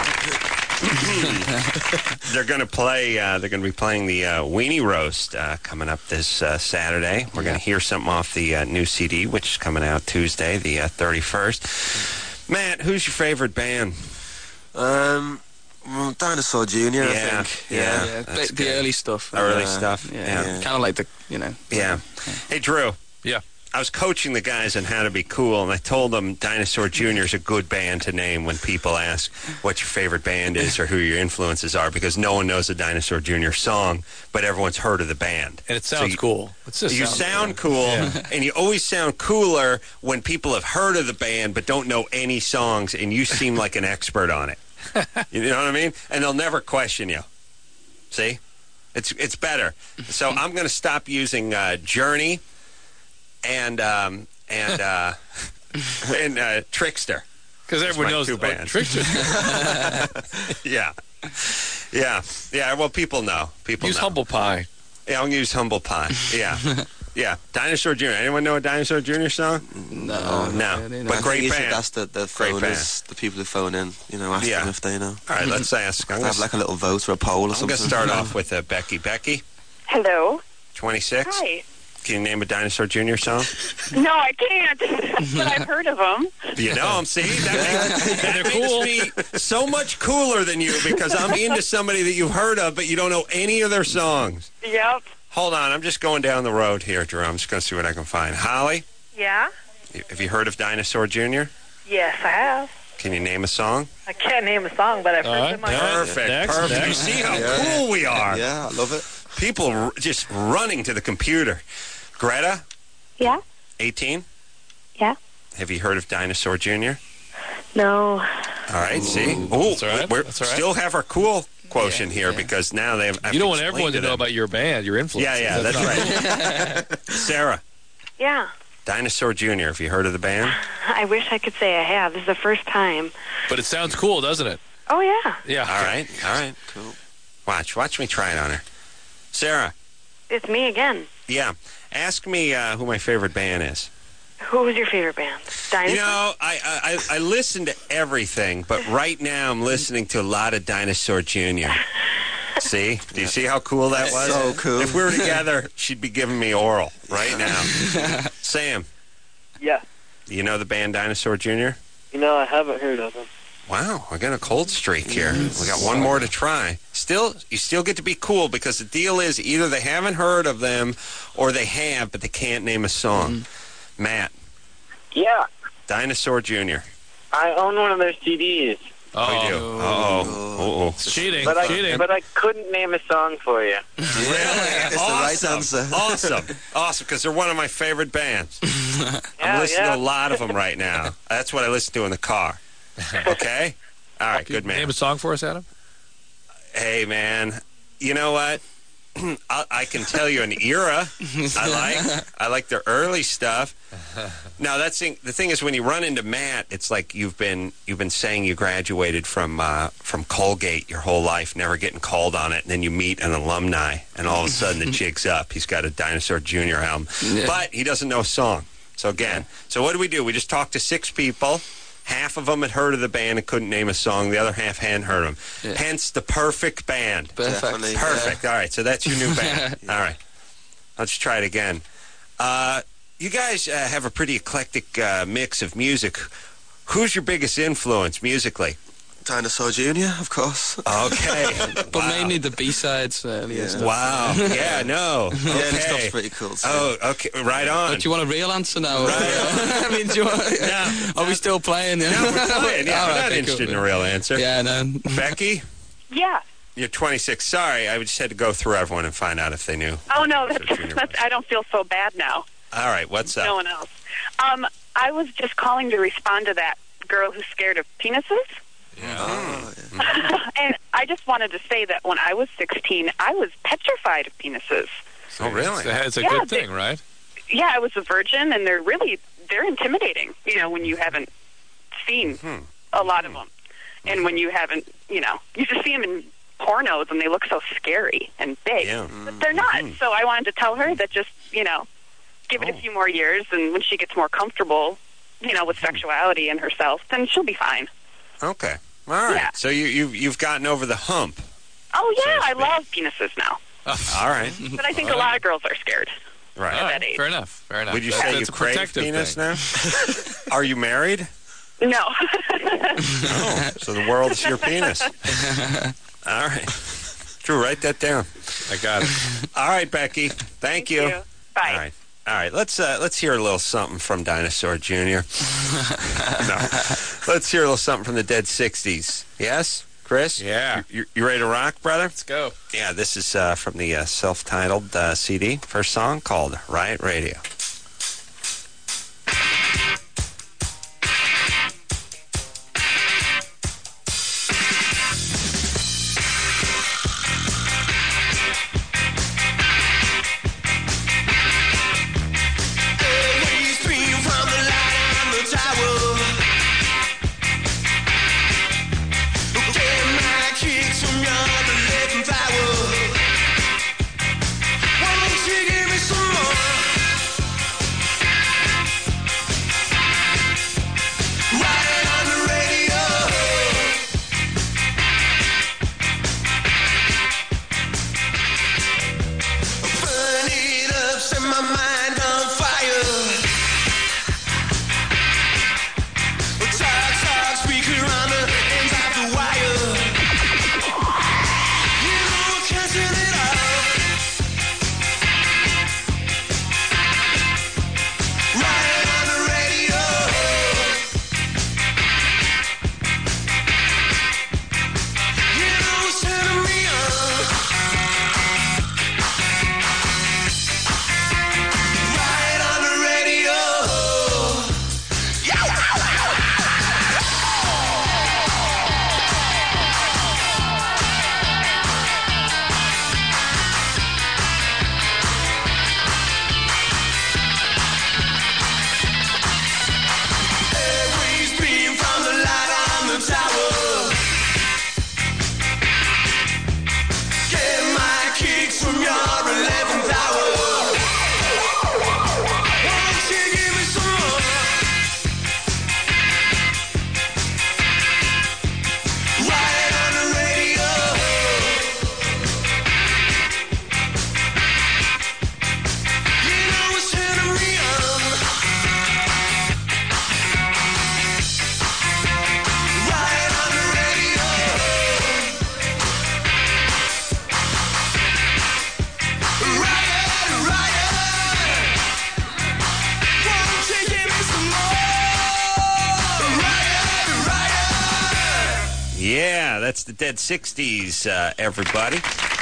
They're going to play, uh, they're going to be playing the uh, Weenie Roast uh, coming up this uh, Saturday. We're going to hear something off the uh, new C D, which is coming out Tuesday, the uh, thirty-first. Matt, who's your favorite band? Um, well, Dinosaur Junior, Yeah, I think. yeah. Yeah, that's the, the good. early stuff. Early Yeah. stuff? Yeah, Yeah. Yeah. kind of like the, you know. Yeah. Hey, Drew. Yeah. I was coaching the guys on how to be cool, and I told them Dinosaur Junior is a good band to name when people ask what your favorite band is or who your influences are, because no one knows a Dinosaur Junior song, but everyone's heard of the band. And it So sounds you- cool. It just You sounds sound cool, Yeah. and you always sound cooler when people have heard of the band but don't know any songs, and you seem like an expert on it. You know what I mean? And they'll never question you. See? It's it's better. So I'm going to stop using uh, Journey and um, and uh, and uh, Trickster. Because everyone my knows two oh, bands. Trickster. Yeah, yeah, yeah. Well, people know. People Use know. Humble Pie. Yeah, I'll use Humble Pie. Yeah, yeah. Dinosaur Junior Anyone know a Dinosaur Junior song? No, No. not really, no. But I great think you should band. ask the, the Great phoners, the people who phone in, you know, ask Yeah. them if they know. All right, let's ask. I'm Have going like a little vote or a poll or something. to start off with uh, Becky. Becky, Hello. twenty-six. Hi. Can you name a Dinosaur Junior song? No, I can't. But I've heard of them. You know them. See, that makes, that makes cool. me so much cooler than you because I'm into somebody that you've heard of, but you don't know any of their songs. Yep. Hold on, I'm just going down the road here, Drew. I'm just going to see what I can find. Holly, Yeah? have you heard of Dinosaur Junior? Yes, I have. Can you name a song? I can't name a song, but I've heard All right. them. on- Yeah. Perfect, Next, perfect. next. You see how Yeah. cool we are. Yeah, I love it. People r- just running to the computer. Greta, Yeah? eighteen. Yeah? Have you heard of Dinosaur Junior? No. All right, see? Oh, That's all right. we That's all right. still have our cool quotient here because now they have. You don't want everyone to know about your band, your influence. Yeah, yeah, that's right. Sarah, Yeah. Dinosaur Junior. Have you heard of the band? I wish I could say I have. This is the first time. But it sounds cool, doesn't it? Oh, yeah. Yeah. All right, all right, cool. Watch, watch me try it on her. Sarah, It's me again. yeah. Ask me uh, who my favorite band is. Who was your favorite band? Dinosaur? You know, I, I I listen to everything, but right now I'm listening to a lot of Dinosaur Junior See? Do you see how cool that was? So cool. If we were together, she'd be giving me oral right now. Sam, Yeah. you know the band Dinosaur Junior? You know, I haven't heard of them. Wow, I got a cold streak here. We got one more to try. Still, you still get to be cool because the deal is either they haven't heard of them or they have, but they can't name a song. Matt, Yeah. Dinosaur Junior I own one of their C Ds. Oh, we do. Uh-oh. Uh-oh. It's cheating. But I, cheating. but I couldn't name a song for you. Really? It's the right Awesome. answer. Awesome. Awesome, because they're one of my favorite bands. I'm Yeah, listening yeah. to a lot of them right now. That's what I listen to in the car. Okay? All right, good man. Name a song for us, Adam? Hey, man. You know what? I, I can tell you an era I like. I like their early stuff. Now, that's thing, the thing is when you run into Matt, it's like you've been you've been saying you graduated from uh, from Colgate your whole life, never getting called on it, and then you meet an alumni, and all of a sudden the jig's up. He's got a Dinosaur Junior album, Yeah. but he doesn't know a song. So again, so what do we do? We just talked to six people. Half of them had heard of the band and couldn't name a song. The other half hadn't heard them. Yeah. Hence the perfect band. Perfect. Definitely. Perfect. All right, so that's your new band. All right. Let's try it again. Uh, you guys uh, have a pretty eclectic uh, mix of music. Who's your biggest influence musically? Dinosaur Junior, of course. Okay. But Wow. mainly the B-sides. Uh, Yeah. stuff. Wow. Yeah, no. Yeah, the stuff's Okay. pretty cool. Too. Oh, okay. Right on. But do you want a real answer now? Right. I mean, do you want, No. are we still playing? Yeah? No, we're playing. Yeah, All we're right, not okay, interested cool. in a real answer. Yeah, no. Becky, Yeah. you're twenty-six. Sorry, I just had to go through everyone and find out if they knew. Oh, no, that's, So Junior that's, was. I don't feel so bad now. All right, what's up? No one else. Um, I was just calling to respond to that girl who's scared of penises. Oh, yeah. And I just wanted to say that when I was sixteen, I was petrified of penises. Oh, really? It's a, it's a Yeah, good they- thing, right? Yeah, I was a virgin, and they're really, they're intimidating, you know, when you haven't seen Hmm. a lot of them. And when you haven't, you know, you just see them in pornos, and they look so scary and big. Yeah. But they're not. So I wanted to tell her that just, you know, give it a Oh. few more years, and when she gets more comfortable, you know, with sexuality and herself, then she'll be fine. Okay. All right. Yeah. So you, you've, you've gotten over the hump. Oh, So yeah, to I speak. love penises now. All right. But I think All a right. lot of girls are scared. Right. All that right, age. fair enough. Fair enough. Would you That's- say you that's a crave protective penis thing. now? Are you married? No. Oh, so the world is your penis. All right. Drew, write that down. I got it. All right, Becky. Thank, you. you. Bye. All right. All right. Let's uh, let's hear a little something from Dinosaur Junior No. Let's hear a little something from the Dead sixties. Yes, Chris? Yeah. You, you ready to rock, brother? Let's go. Yeah, this is uh, from the uh, self-titled uh, C D. First song called Riot Radio. Won't you give me some more? my mind on fire. Talk, talk, speaker on the ends of the wire. You know I can't turn it off. Right on the radio. You know it's turning me on. Right on the radio. Airwaves beam from the light on the tower. Get my kicks from your eleventh hour. Won't you give me some more? Right on the radio. You know it's turning me on. Right on the radio. Riot, riot. Won't you give me some more? Riot, riot. Yeah, that's the Dead sixties, uh, everybody.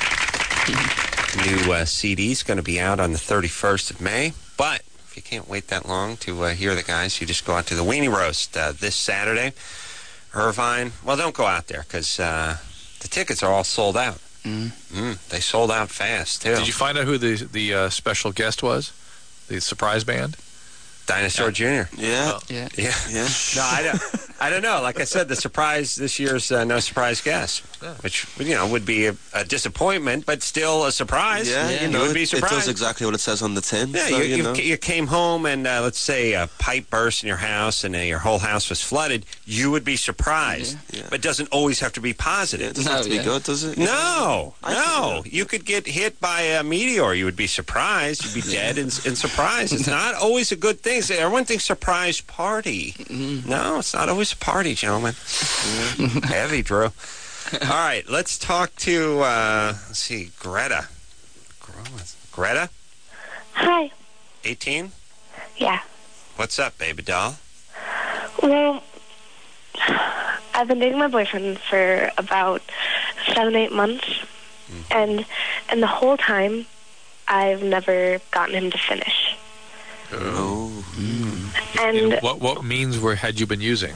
New uh, C D's going to be out on the thirty-first of May. But if you can't wait that long to uh, hear the guys, you just go out to the Weenie Roast uh, this Saturday. Irvine, well, don't go out there because uh, the tickets are all sold out. Mm. Mm, they sold out fast, too. Did you find out who the the uh, special guest was? The surprise band? Dinosaur Junior Yeah. Oh, yeah. Yeah. Yeah. No, I don't. I don't know. Like I said, the surprise this year's uh, no surprise guest, Yeah. which you know would be a, a disappointment, but still a surprise. Yeah, Yeah. you know, would be it, it does surprised. exactly what it says on the tin. Yeah, so, you, you you, know. you came home and uh, let's say a pipe burst in your house and uh, your whole house was flooded. You would be surprised, Yeah. Yeah. but it doesn't always have to be Yeah, it positive. doesn't have to No, be yeah. good, does it? No, I no. can- You could get hit by a meteor. You would be surprised. You'd be dead and, and surprised. It's not always a good thing. So everyone thinks surprise party. No, it's not always a party, gentlemen. Heavy, Drew. All right, let's talk to, uh, let's see, Greta. Greta, Hi. eighteen? Yeah. What's up, baby doll? Well, I've been dating my boyfriend for about seven, eight months, and and the whole time, I've never gotten him to finish. Oh. And And what what means were had you been using?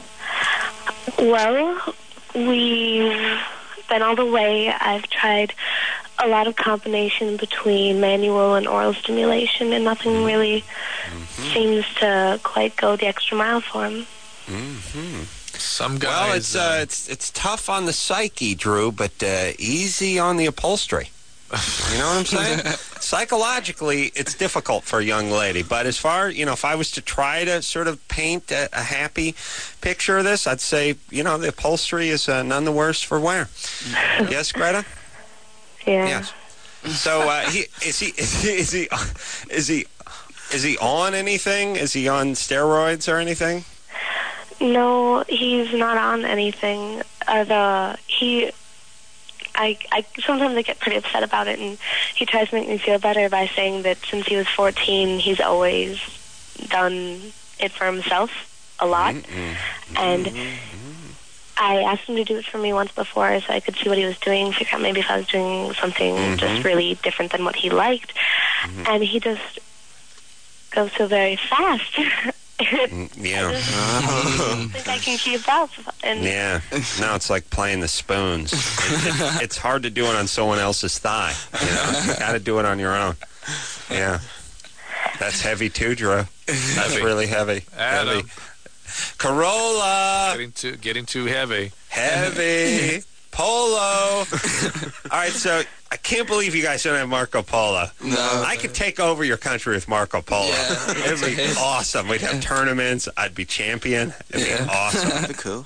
well, we've been all the way. I've tried a lot of combination between manual and oral stimulation, and nothing really seems to quite go the extra mile for him. Mm-hmm. Some guys. Well, it's uh, it's it's tough on the psyche, Drew, but uh, easy on the upholstery. You know what I'm saying? Psychologically, it's difficult for a young lady. But as far, you know, if I was to try to sort of paint a, a happy picture of this, I'd say, you know, the upholstery is uh, none the worse for wear. Yes, Greta? Yeah. Yes. So, uh, he, is he is he is he is he is he on anything? Is he on steroids or anything? No, he's not on anything. Uh, the he, I, I sometimes I get pretty upset about it, and he tries to make me feel better by saying that since he was fourteen, he's always done it for himself a lot, Mm-hmm. and I asked him to do it for me once before so I could see what he was doing, figure out maybe if I was doing something Mhm. just really different than what he liked, Mhm. and he just goes so very fast. Mm, yeah. I don't think I can keep up. And Yeah. Now it's like playing the spoons. It, it, it's hard to do it on someone else's thigh. You know, you got to do it on your own. Yeah. That's heavy too, Drew. That's Heavy. really heavy. Adam. Heavy. Corolla. Getting too getting too heavy. Heavy. Polo. All right, so I can't believe you guys don't have Marco Polo. No. I could take over your country with Marco Polo. Yeah. It'd be awesome. We'd have tournaments. I'd be champion. It'd be Yeah. awesome. That'd be cool.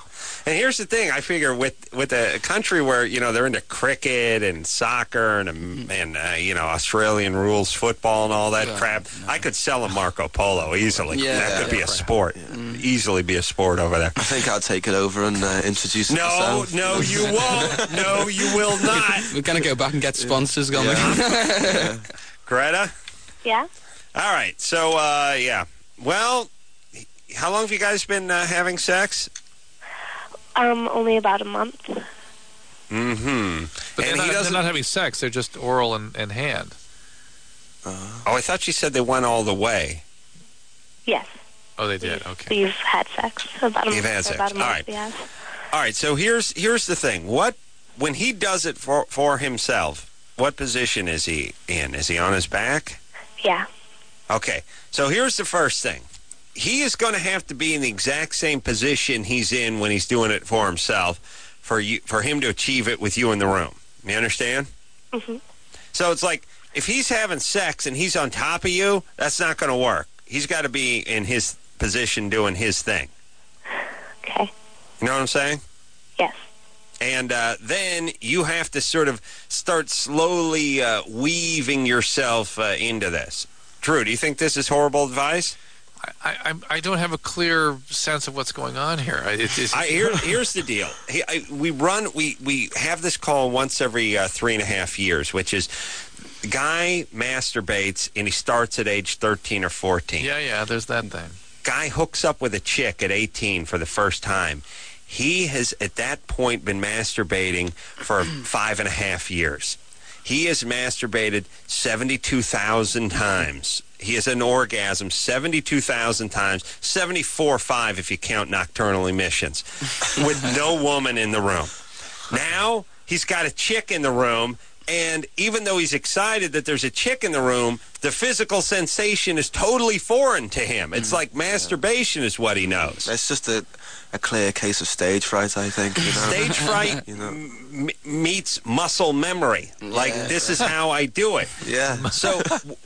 And here's the thing: I figure with with a country where you know they're into cricket and soccer and and uh, you know Australian rules football and all that Yeah, crap, no. I could sell a Marco Polo easily. Yeah, that could yeah, be a crap. sport, easily be a sport over there. I think I'll take it over and uh, introduce it No, myself. no, you won't. No, you will not. We're going to go back and get sponsors going. Yeah. Greta. Yeah? All right. So uh, yeah. Well, how long have you guys been uh, having sex? Um, only about a month. Mm-hmm. But they're And not, he they're doesn't. not having sex. They're just oral and, and hand. Oh, I thought you said they went all the way. Yes. Oh, they did. Okay. We've had sex about a You've month. had for sex. About a month, All right. yes. All right. So here's here's the thing. What when he does it for for himself? What position is he in? Is he on his back? Yeah. Okay. So here's the first thing. He is going to have to be in the exact same position he's in when he's doing it for himself for you for him to achieve it with you in the room. You understand? Mm-hmm. So it's like if he's having sex and he's on top of you, that's not going to work. He's got to be in his position doing his thing. Okay. You know what I'm saying? Yes. And uh, then you have to sort of start slowly uh, weaving yourself uh, into this. Drew, do you think this is horrible advice? I, I, I don't have a clear sense of what's going on here. I, it, it's, I, here, here's the deal. He, I, we run, we, we have this call once every uh, three and a half years, which is the guy masturbates and he starts at age thirteen or fourteen. yeah, yeah, there's that thing. Guy hooks up with a chick at eighteen for the first time. He has, at that point, been masturbating for five and a half years. He has masturbated seventy-two thousand times. He has an orgasm seventy-two thousand times, seventy-four point five if you count nocturnal emissions, with no woman in the room. Now, he's got a chick in the room, and even though he's excited that there's a chick in the room, the physical sensation is totally foreign to him. It's like masturbation is what he knows. It's just a, a clear case of stage fright, I think. You know? Stage fright You know? m- meets muscle memory. Like, this is how I do it. Yeah. So,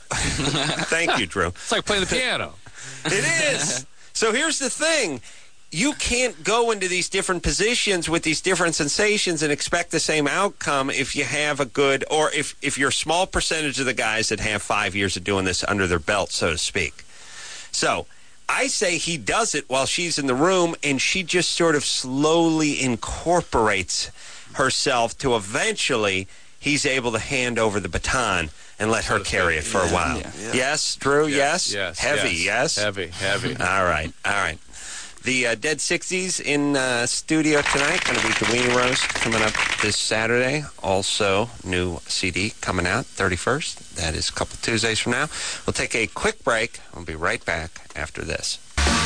thank you, Drew. It's like playing the piano. It is. So here's the thing. You can't go into these different positions with these different sensations and expect the same outcome if you have a good, or if, if you're a small percentage of the guys that have five years of doing this under their belt, so to speak. So I say he does it while she's in the room, and she just sort of slowly incorporates herself to eventually he's able to hand over the baton and let her carry it for a while. Yeah. Yeah. Yes, Drew, yes? Yes. Heavy, yes? Heavy, heavy. All right, all right. The uh, Dead sixties in uh, studio tonight. Going to be the Weenie Roast coming up this Saturday. Also, new C D coming out thirty-first. That is a couple Tuesdays from now. We'll take a quick break. We'll be right back after this.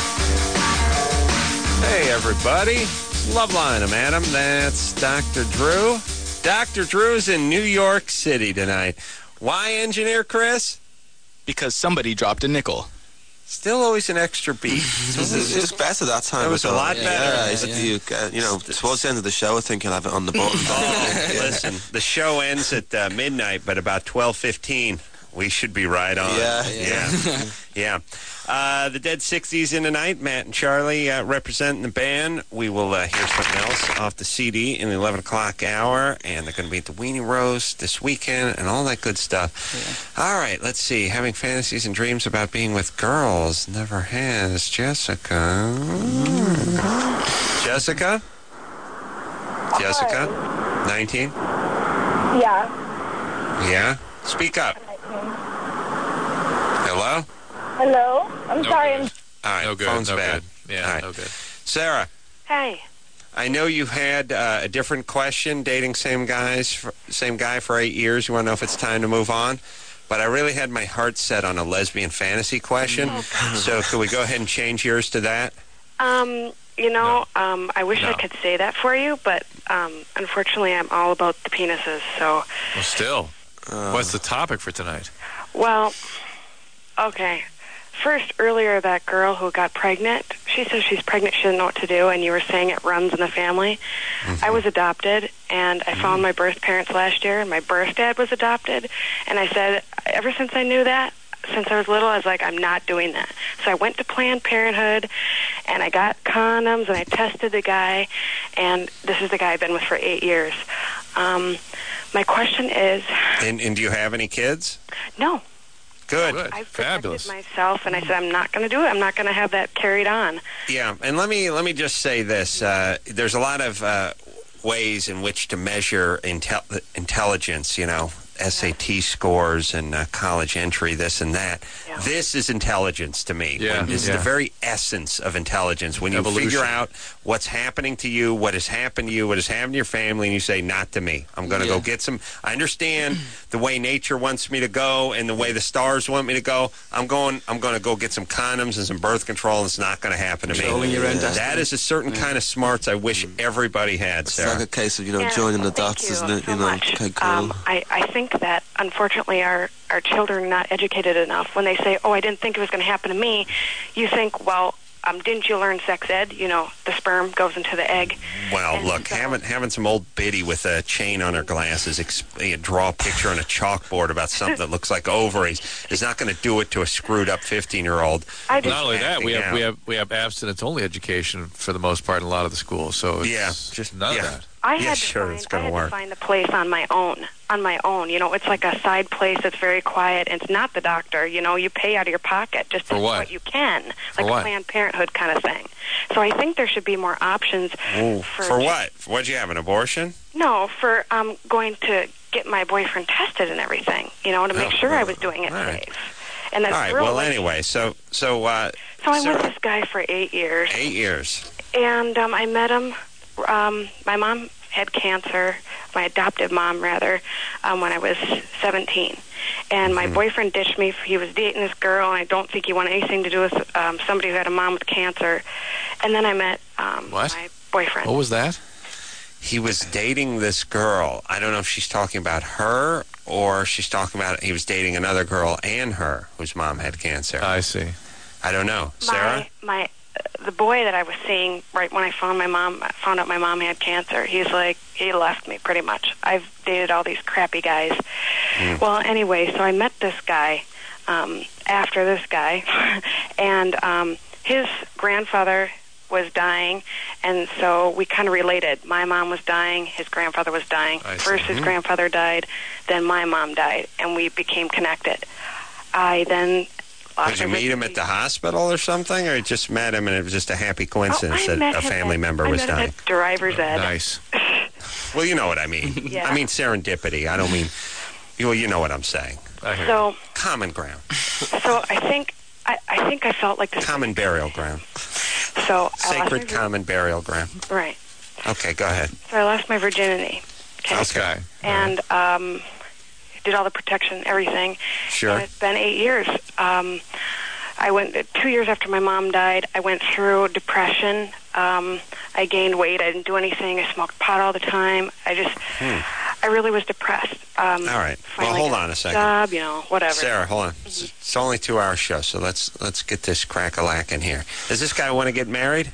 Hey, everybody. Loveline, I'm Adam. That's Doctor Drew. Doctor Drew's in New York City tonight. Why, Engineer Chris? Because somebody dropped a nickel. Still always an extra beat. It was, it was better that time. It was I a thought. lot better. Yeah, Yeah, it's like yeah. You, uh, you know, towards the end of the show, I think you'll have it on the bottom. Oh, Yeah. listen, the show ends at uh, midnight, but about twelve fifteen, we should be right on. Yeah. Yeah. Yeah. Uh, the Dead sixties in tonight. Matt and Charlie uh, representing the band. We will uh, hear something else off the C D in the eleven o'clock hour, and they're going to be at the Weenie Roast this weekend and all that good stuff. Yeah. All right, let's see. Having fantasies and dreams about being with girls never has. Jessica. Jessica? Jessica? nineteen? Yeah. Yeah? Speak up. Hello? Hello? I'm No sorry. good. I'm All right, No good. phone's no bad. good. Yeah, All right. no good. Sarah, Hey. I know you had uh, a different question, dating same guys, for, same guy for eight years. You want to know if it's time to move on? But I really had my heart set on a lesbian fantasy question. So could we go ahead and change yours to that? Um, you know, um, I wish I No. could say that for you, but um, unfortunately, I'm all about the penises. So, Well, still, Uh, what's the topic for tonight? well, okay. First, earlier, that girl who got pregnant, she says she's pregnant, she doesn't know what to do, and you were saying it runs in the family. Mm-hmm. I was adopted, and I found my birth parents last year, and my birth dad was adopted, and I said, ever since I knew that, since I was little. I was like, I'm not doing that. So I went to Planned Parenthood, and I got condoms, and I tested the guy, and this is the guy I've been with for eight years. Um, my question is... And, and do you have any kids? No. Good. Good. I Fabulous. protected myself, and I said, I'm not going to do it. I'm not going to have that carried on. Yeah, and let me let me just say this. Uh, there's a lot of uh, ways in which to measure intel- intelligence, you know, S A T scores and uh, college entry, this and that. Yeah. This is intelligence to me. Yeah, When- this yeah. is the very essence of intelligence. When you Evolution. figure out what's happening to you, what has happened to you, what has happened to your family, and you say, not to me. I'm going to Yeah. go get some. I understand the way nature wants me to go and the way the stars want me to go. I'm going I'm going to go get some condoms and some birth control, and it's not going to happen to me. Controlling your own destiny. That is a certain kind of smarts I wish everybody had, It's Sarah. like a case of, you know, Yeah, joining the thank dots, you isn't it? so You know, much. okay, cool. Um, I, I think that, unfortunately, our, our children are not educated enough. When they say, oh, I didn't think it was going to happen to me, you think, well, um, didn't you learn sex ed? You know, the sperm goes into the egg. Well, And look, so- having having some old biddy with a chain on her glasses exp- you draw a picture on a chalkboard about something that looks like ovaries is not going to do it to a screwed up fifteen-year-old. I just, Not only that, we Acting have we out. have we have abstinence only education for the most part in a lot of the schools. So it's Yeah, just- none yeah. of that. I Yeah, had to sure, find, it's gonna I had work. to find a place on my own. On my own, you know, it's like a side place that's very quiet, and it's not the doctor. You know, you pay out of your pocket just to For do what? what you can, For like what? a Planned Parenthood kind of thing. So I think there should be more options. Ooh, For, for what? What'd you have, an abortion? No, for um going to get my boyfriend tested and everything. You know, to make Oh, sure I oh, was doing it all right. safe. And that All right, girl well, was- anyway, so, so, uh, So I'm Sarah- with this guy for eight years. eight years. And um, I met him. Um, my mom had cancer, my adoptive mom, rather, um, when I was seventeen. And my Mhm. boyfriend ditched me. He was dating this girl, and I don't think he wanted anything to do with um, somebody who had a mom with cancer. And then I met um, What? my boyfriend. What was that? He was dating this girl. I don't know if she's talking about her or she's talking about he was dating another girl and her whose mom had cancer. I see. I don't know. Sarah? My, my the boy that I was seeing right when I found my mom found out my mom had cancer, he's like, he left me pretty much. I've dated all these crappy guys. Mm. Well, anyway, so I met this guy um, after this guy, and um, his grandfather was dying, and so we kind of related. My mom was dying, his grandfather was dying. I see. First his Mhm. grandfather died, then my mom died, and we became connected. I then lost Did you my meet him at the hospital or something, or you just met him and it was just a happy coincidence Oh, I met that a him family at- member I was met him dying? at driver's ed. Nice. Well, you know what I mean. Yeah. I mean serendipity. I don't mean, well, you know what I'm saying. I hear you. So, Common ground. so I think I, I think I felt like this. Common burial ground. So I lost Sacred my, common burial ground. right. Okay, go ahead. So I lost my virginity. Okay. Okay. And um, did all the protection, everything. Sure. And it's been eight years. Um, I went two years after my mom died. I went through depression. Um, I gained weight. I didn't do anything. I smoked pot all the time. I just, Hmm. I really was depressed. Um, All right. Well, finally hold got on a second. Job, you know, whatever. Sarah, hold on. It's, it's only a two-hour show, so let's let's get this crack-a-lack in here. Does this guy want to get married?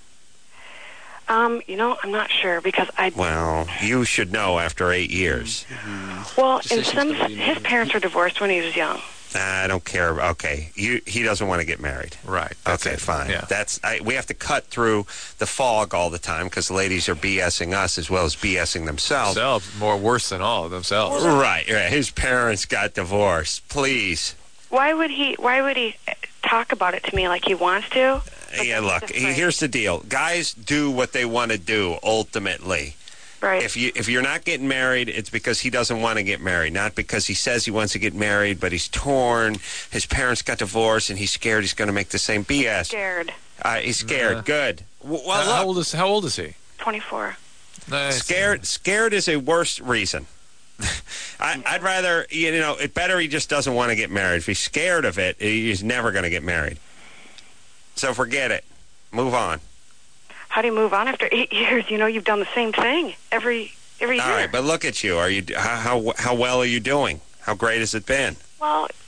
Um, you know, I'm not sure because I. Well, you should know after eight years. Well, in Decision's some, gonna be his made. parents were divorced when he was young. I don't care. Okay, you, he doesn't want to get married. Right. That's Okay, it. fine. Yeah. That's I, we have to cut through the fog all the time because ladies are BSing us as well as BSing themselves. Themselves more worse than all of themselves. Right, right. His parents got divorced. Please. Why would he? Why would he talk about it to me like he wants to? Yeah, look. that's right. Here's the deal. Guys do what they want to do. Ultimately, Right. if you if you're not getting married, it's because he doesn't want to get married, not because he says he wants to get married, but he's torn. His parents got divorced, and he's scared he's going to make the same B S. Scared. Uh, he's scared. Uh, Good. W- how, Well, how look. old is how old is he? twenty-four. Nice. Scared, scared is a worse reason. I, I'd rather, you know, it better he just doesn't want to get married. If he's scared of it, he's never going to get married. So forget it. Move on. How do you move on after eight years? You know, you've done the same thing every every All year. right, but look at you. Are you how how, how well are you doing? How great has it been? Well,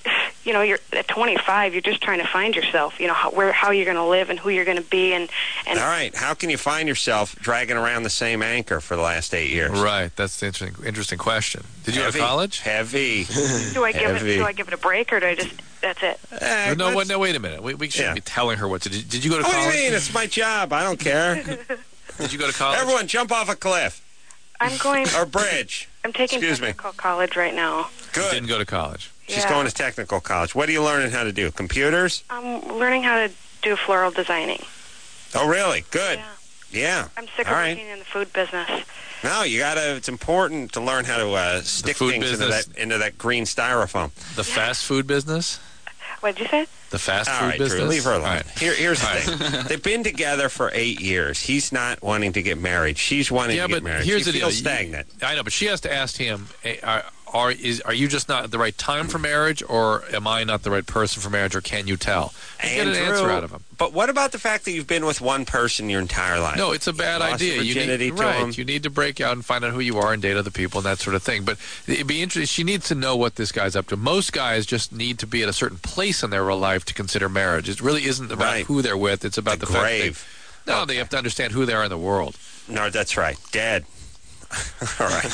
you know, you're at twenty-five, you're just trying to find yourself, you know, how, where, how you're going to live and who you're going to be. And, and All right, how can you find yourself dragging around the same anchor for the last eight years? Right, that's the interesting, interesting question. Did you Heavy. go to college? Heavy. do I give it, Heavy. do I give it a break, or do I just, that's it? Eh, no, let's- wait, no, wait a minute. We, we shouldn't Yeah. be telling her what to do. Did you go to What college? do you mean? It's my job. I don't care. Did you go to college? Everyone jump off a cliff I'm going, or bridge. I'm taking Excuse me. technical college right now. You Good. didn't go to college. She's Yeah. going to technical college. What are you learning how to do? Computers? I'm learning how to do floral designing. Oh, really? Good. Yeah. Yeah. I'm sick All of right. working in the food business. No, you gotta. It's important to learn how to uh, stick food things into business. that into that green styrofoam. The fast food business? What did you say? The fast All food right, business? Drew, leave her alone. All right. Here, here's the All right. thing: they've been together for eight years. He's not wanting to get married. She's wanting Yeah, to get but married. here's she the deal. feels stagnant. I know, but she has to ask him, eh, are, are, is, are you just not at the right time for marriage, or am I not the right person for marriage, or can you tell? And get an Andrew, answer out of him. But what about the fact that you've been with one person your entire life? No, it's a bad Lost idea. You virginity need, to right. him. You need to break out and find out who you are and date other people and that sort of thing. But it'd be interesting. She needs to know what this guy's up to. Most guys just need to be at a certain place in their real life to consider marriage. It really isn't about Right. who they're with. It's about The the, fact grave. that they, no, they have to understand who they are in the world. No, that's right. Dead. All right.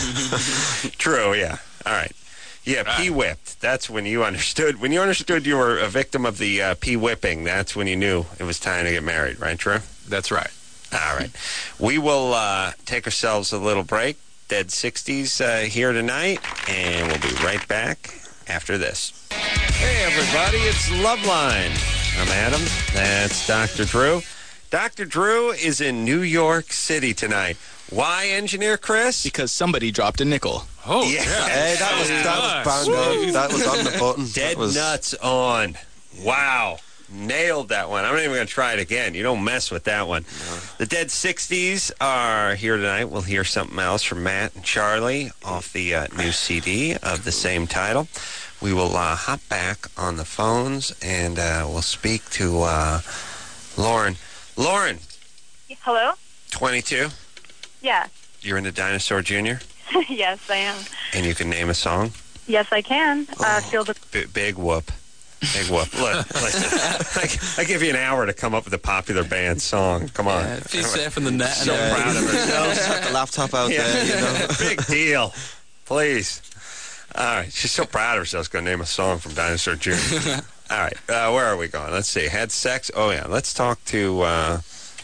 True, yeah. All right. Yeah, pee whipped. That's when you understood. When you understood you were a victim of the uh, pee whipping, that's when you knew it was time to get married, right, Drew? That's right. All right. We will uh, take ourselves a little break. Dead sixties uh, here tonight, and we'll be right back after this. Hey, everybody, it's Loveline. I'm Adam. That's Doctor Drew. Doctor Drew is in New York City tonight. Why, Engineer Chris? Because somebody dropped a nickel. Oh, Yeah. Hey, that was that was bang on. That was on the button. Dead That was, nuts on. Wow. Nailed that one. I'm not even going to try it again. You don't mess with that one. The Dead sixties are here tonight. We'll hear something else from Matt and Charlie off the uh, new C D of the same title. We will uh, hop back on the phones, and uh, we'll speak to uh, Lauren. Lauren, Hello? twenty-two. Yeah. You're into Dinosaur Junior, Yes, I am. and you can name a song. Yes, I can. Uh, Oh. feel the B- big whoop. Big whoop. Look, listen, I, I give you an hour to come up with a popular band song. Come on. Yeah, she's safe in the net. So and proud of herself. Got the laptop out there, you know. Big deal. Please. All right. She's so proud of herself. She's going to name a song from Dinosaur Junior All right. Uh, where are we going? Let's see. Had sex. Oh, yeah. Let's talk to uh,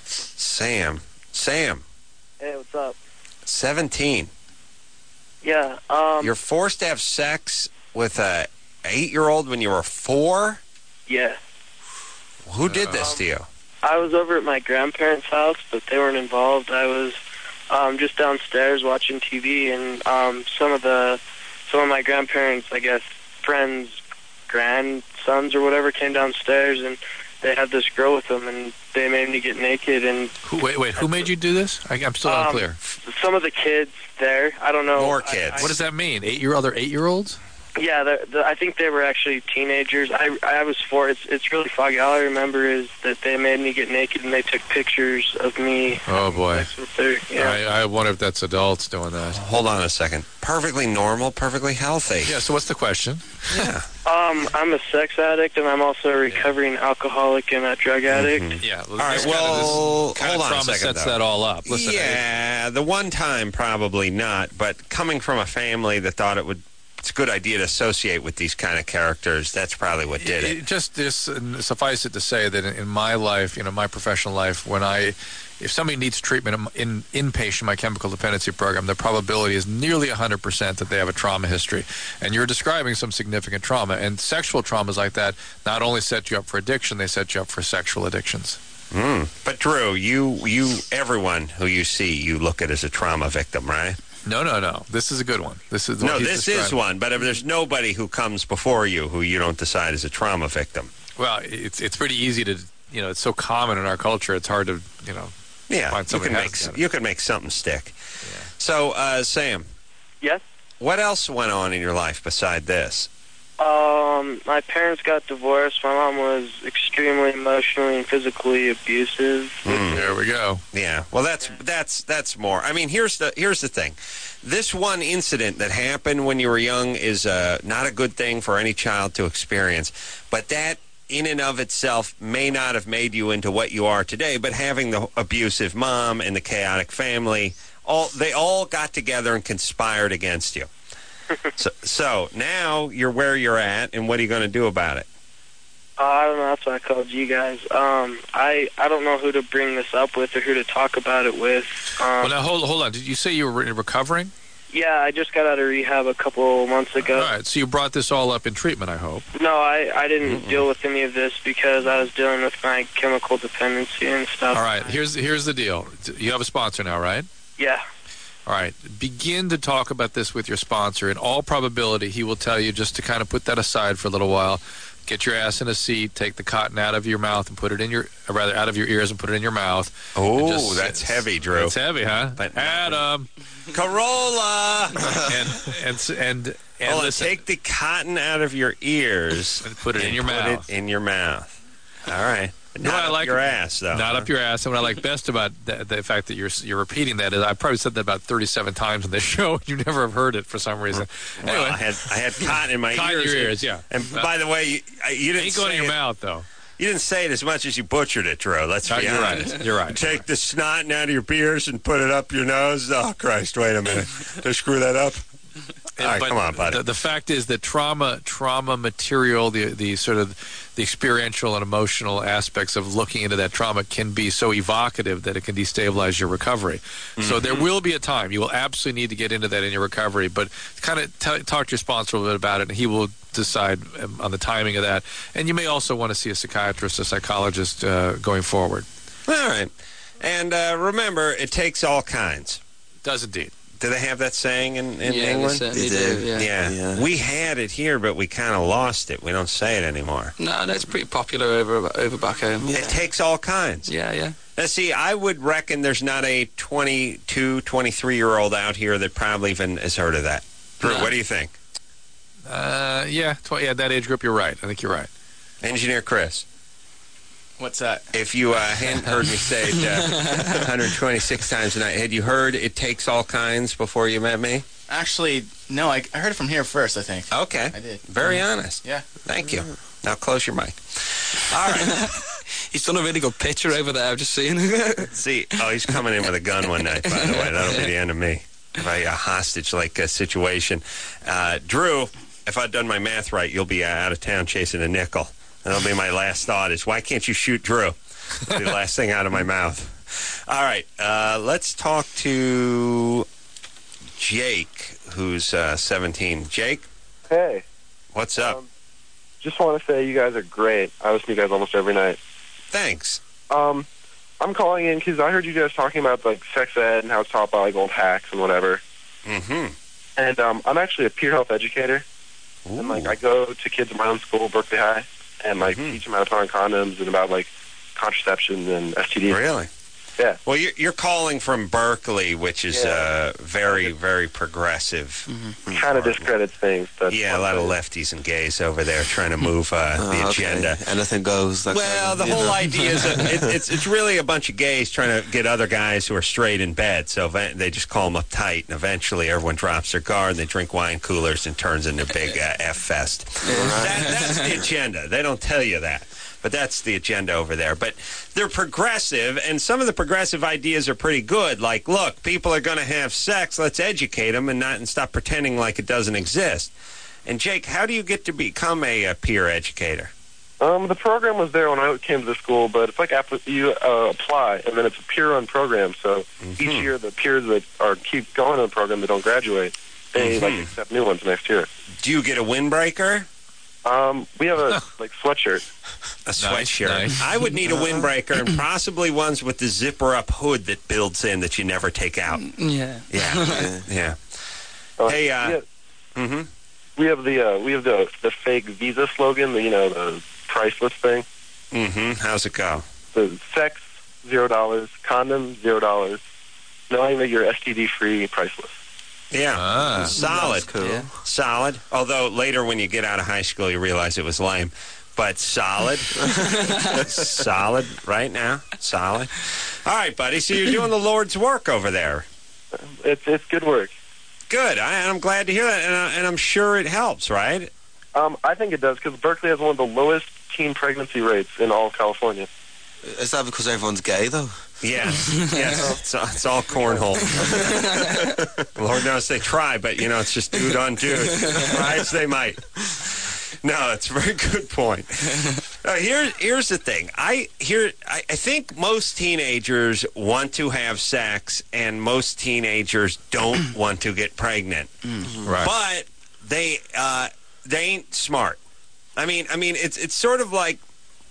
Sam. Sam, Hey, what's up? seventeen. Yeah, um, You're forced to have sex with a eight-year-old when you were four? yeah. Who did this to you? I was over at my grandparents' house, but they weren't involved. I was um, just downstairs watching T V, and um, some of the some of my grandparents, I guess, friends, grandsons or whatever, came downstairs, and they had this girl with them, and they made me get naked. And Who, wait, wait. Who made you do this? I, I'm still Um, unclear. some of the kids there, I don't know. More I- kids. I- What does that mean? Eight year other eight year olds? Yeah, the, the, I think they were actually teenagers. I I was four. It's it's really foggy. All I remember is that they made me get naked and they took pictures of me. Oh boy. With their, yeah. I, I wonder if that's adults doing that. Hold on a second. Perfectly normal, perfectly healthy. Yeah. So what's the question? Yeah. Um, I'm a sex addict and I'm also a recovering alcoholic and a drug addict. Yeah. All right, well, kind hold of on a trauma second, sets though. that all up. Listen, yeah, the one time probably not, but coming from a family that thought it would, it's a good idea to associate with these kind of characters. That's probably what did it. It just just uh, suffice it to say that in, in my life, you know, my professional life, when I, if somebody needs treatment in inpatient, my chemical dependency program, the probability is nearly one hundred percent that they have a trauma history. And you're describing some significant trauma. And sexual traumas like that not only set you up for addiction, they set you up for sexual addictions. Mm. But Drew, you, you, everyone who you see, you look at as a trauma victim, right? No, no, no. This is a good one. This is what No, he's this is describing. one. But if there's nobody who comes before you who you don't decide is a trauma victim. Well, it's it's pretty easy to, you know, it's so common in our culture. It's hard to, you know, Yeah, find you somebody can who make hasn't got you can make something stick. So, uh, Sam. Yes? What else went on in your life beside this? Um, my parents got divorced. My mom was extremely emotionally and physically abusive. Mm. There we go. Yeah. Well, that's that's that's more. I mean, here's the here's the thing. This one incident that happened when you were young is uh, not a good thing for any child to experience. But that, in and of itself, may not have made you into what you are today. But having the abusive mom and the chaotic family, all they all got together and conspired against you. so, so now you're where you're at, and what are you going to do about it? Uh, I don't know. That's why I called you guys. Um, I I don't know who to bring this up with or who to talk about it with. Um, Well, now, hold, hold on. Did you say you were re- recovering? yeah, I just got out of rehab a couple months ago. All right, so you brought this all up in treatment, I hope. No, I, I didn't deal with any of this because I was dealing with my chemical dependency and stuff. All right, here's here's the deal. You have a sponsor now, right? Yeah. All right, begin to talk about this with your sponsor. In all probability, he will tell you just to kind of put that aside for a little while. Get your ass in a seat, take the cotton out of your mouth and put it in your, or rather out of your ears and put it in your mouth. Oh, that's heavy, Drew. It's heavy, huh? But- Adam. Corolla! and and and, and Hold on, listen, take the cotton out of your ears and put it in and your put mouth. it in your mouth. All right. You know Not what I up like your ass, though. Not huh? up your ass. And what I like best about the, the fact that you're you're repeating that is I probably said that about thirty-seven times in this show. You never have heard it for some reason. Well, Anyway, I had I had cotton in my Cotton in ears. your ears, yeah. And by the way, you, I- you didn't ain't going say in your it, mouth though. You didn't say it as much as you butchered it, Drew. Let's No, be you're honest. right. You're right. Take the snot out of your ears and put it up your nose. Oh Christ! Wait a minute. Did I screw that up? All right, But come on, buddy. The, the fact is that trauma, trauma material, the the sort of the experiential and emotional aspects of looking into that trauma can be so evocative that it can destabilize your recovery. Mm-hmm. So there will be a time you will absolutely need to get into that in your recovery. But kind of t- talk to your sponsor a little bit about it, and he will decide um, on the timing of that. And you may also want to see a psychiatrist, a psychologist uh, going forward. All right. And uh, remember, it takes all kinds. Does indeed. Do they have that saying in, in Yeah, they England? certainly They do. do, yeah. Yeah. Yeah. We had it here, but we kind of lost it. We don't say it anymore. No, that's pretty popular over over back home. It takes all kinds. Yeah, yeah. Now, see, I would reckon there's not a twenty-two, twenty-three-year-old out here that probably even has heard of that. Drew, No. what do you think? Uh, yeah, tw- yeah, that age group, you're right. I think you're right. Engineer Chris, What's that? if you uh, hadn't heard me say it uh, one hundred twenty-six times a night, had you heard it takes all kinds before you met me? Actually, no, I, I heard it from here first, I think. Okay. I did. Very honest. Yeah. Thank you. Now close your mic. All right. He's done a really good picture over there, I've just seen. See, oh, he's coming in with a gun one night, by the way. That'll be the end of me. A hostage-like uh, situation. Uh, Drew, if I'd done my math right, you'll be uh, out of town chasing a nickel. That'll be my last thought is, why can't you shoot Drew? That'll be the last thing out of my mouth. All right, uh, let's talk to Jake, who's uh, seventeen. Jake, Hey, what's up? Um, just want to say you guys are great. I listen to you guys almost every night. Thanks. Um, I'm calling in because I heard you guys talking about like sex ed and how it's taught by like old hacks and whatever. Mm-hmm. And um, I'm actually a peer health educator, Ooh. and like I go to kids in my own school, Berkeley High, and like Mhm. teach them how to put on condoms and about like contraception and S T Ds. Really? Yeah. Well, you're, you're calling from Berkeley, which is Yeah. uh, very, very progressive. Mm-hmm. Kind of discredits things. That's Yeah, a lot of lefties and gays over there trying to move uh, Oh, the okay. agenda. Anything goes. That Well, kind the of, you whole know. idea is that it, it's it's really a bunch of gays trying to get other guys who are straight in bed. So ev- they just call them uptight, and eventually everyone drops their guard, and they drink wine coolers, and turns into a big uh, F fest. That, that's the agenda. They don't tell you that, but that's the agenda over there. But they're progressive, and some of the progressive ideas are pretty good. Like, look, people are going to have sex. Let's educate them and not and stop pretending like it doesn't exist. And Jake, how do you get to become a, a peer educator? Um, the program was there when I came to the school, but it's like app- you uh, apply, and then it's a peer-run program. So Mhm. each year, the peers that are keep going on the program that don't graduate, they Mhm. like accept new ones next year. Do you get a windbreaker? Um, we have a like sweatshirt. A Nice, sweatshirt. nice. I would need a windbreaker and possibly ones with the zipper-up hood that builds in that you never take out. Yeah. Yeah, yeah. Uh, Hey, uh, we have, Mm-hmm. we have the uh, we have the the fake Visa slogan, the you know the priceless thing. Mm-hmm. How's it go? The sex zero dollars, condom zero dollars, knowing that you're S T D free, priceless. Yeah, Ah. solid. That's cool. Yeah. Solid. Although later when you get out of high school, you realize it was lame. But solid. Solid right now. Solid. All right, buddy. So you're doing the Lord's work over there. It's it's good work. Good. I, I'm glad to hear that, and, I, and I'm sure it helps, right? Um, I think it does because Berkeley has one of the lowest teen pregnancy rates in all of California. Is that because everyone's gay, though? Yeah. Yes. It's, it's all cornhole. Lord knows they try, but, you know, it's just dude on dude. Try as they might. No, it's a very good point. Uh, here, here's the thing. I here I, I think most teenagers want to have sex, and most teenagers don't want to get pregnant. Mm-hmm. Right. But they uh, they ain't smart. I mean, I mean, it's it's sort of like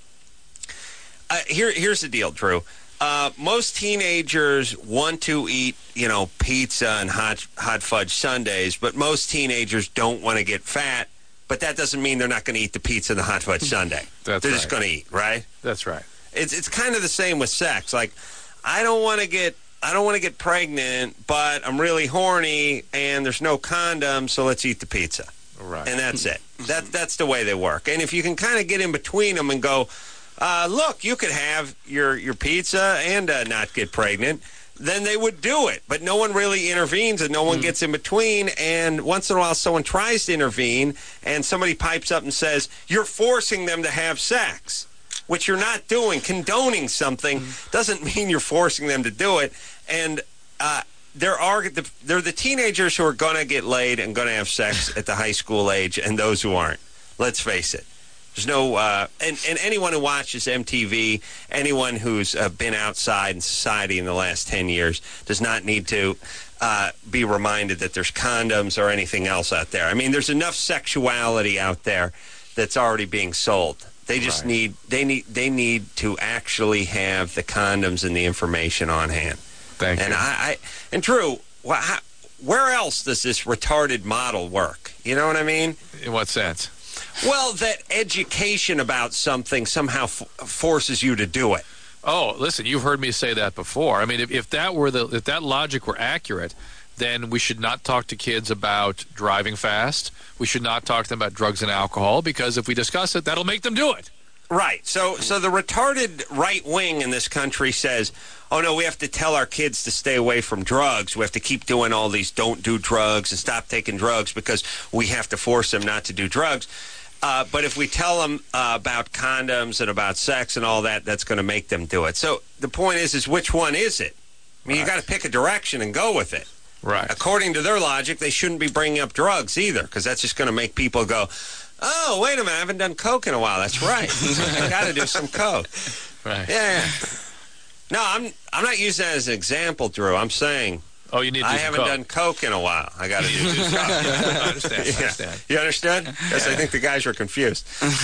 uh, here. Here's the deal, Drew. Uh, most teenagers want to eat, you know, pizza and hot hot fudge sundaes, but most teenagers don't want to get fat. But that doesn't mean they're not going to eat the pizza and the hot fudge sundae. That's they're right. just going to eat, right? That's right. It's it's kind of the same with sex. Like, I don't want to get I don't want to get pregnant, but I'm really horny and there's no condom, so let's eat the pizza. Right. And that's it. That that's the way they work. And if you can kind of get in between them and go, uh, look, you could have your your pizza and uh, not get pregnant, then they would do it. But no one really intervenes and no one mm. gets in between. And once in a while someone tries to intervene and somebody pipes up and says, you're forcing them to have sex, which you're not doing. Condoning something mm. doesn't mean you're forcing them to do it. And uh, there are the, they're the teenagers who are going to get laid and going to have sex at the high school age and those who aren't. Let's face it. There's no, uh, and, and anyone who watches M T V, anyone who's uh, been outside in society in the last ten years does not need to uh, be reminded that there's condoms or anything else out there. I mean, there's enough sexuality out there that's already being sold. They just Right. need, they need, they need to actually have the condoms and the information on hand. Thank and you. I, I, and Drew, wh- how, where else does this retarded model work? You know what I mean? In what sense? Well, that education about something somehow f- forces you to do it. Oh, listen, you've heard me say that before. I mean, if, if that were the if that logic were accurate, then we should not talk to kids about driving fast. We should not talk to them about drugs and alcohol, because if we discuss it, that'll make them do it. Right. So so the retarded right wing in this country says, oh, no, we have to tell our kids to stay away from drugs. We have to keep doing all these don't do drugs and stop taking drugs because we have to force them not to do drugs. Uh, but if we tell them uh, about condoms and about sex and all that, that's going to make them do it. So the point is, is which one is it? I mean, Right. you got to pick a direction and go with it. Right. According to their logic, they shouldn't be bringing up drugs either, because that's just going to make people go, oh, wait a minute, I haven't done coke in a while. That's right. I got to do some coke. Right. Yeah. No, I'm I'm not using that as an example, Drew. I'm saying Oh, you need to do I some haven't coke. done coke in a while. I got to do some coke. I understand. I Yeah. understand. You understood? Yes, I think the guys were confused.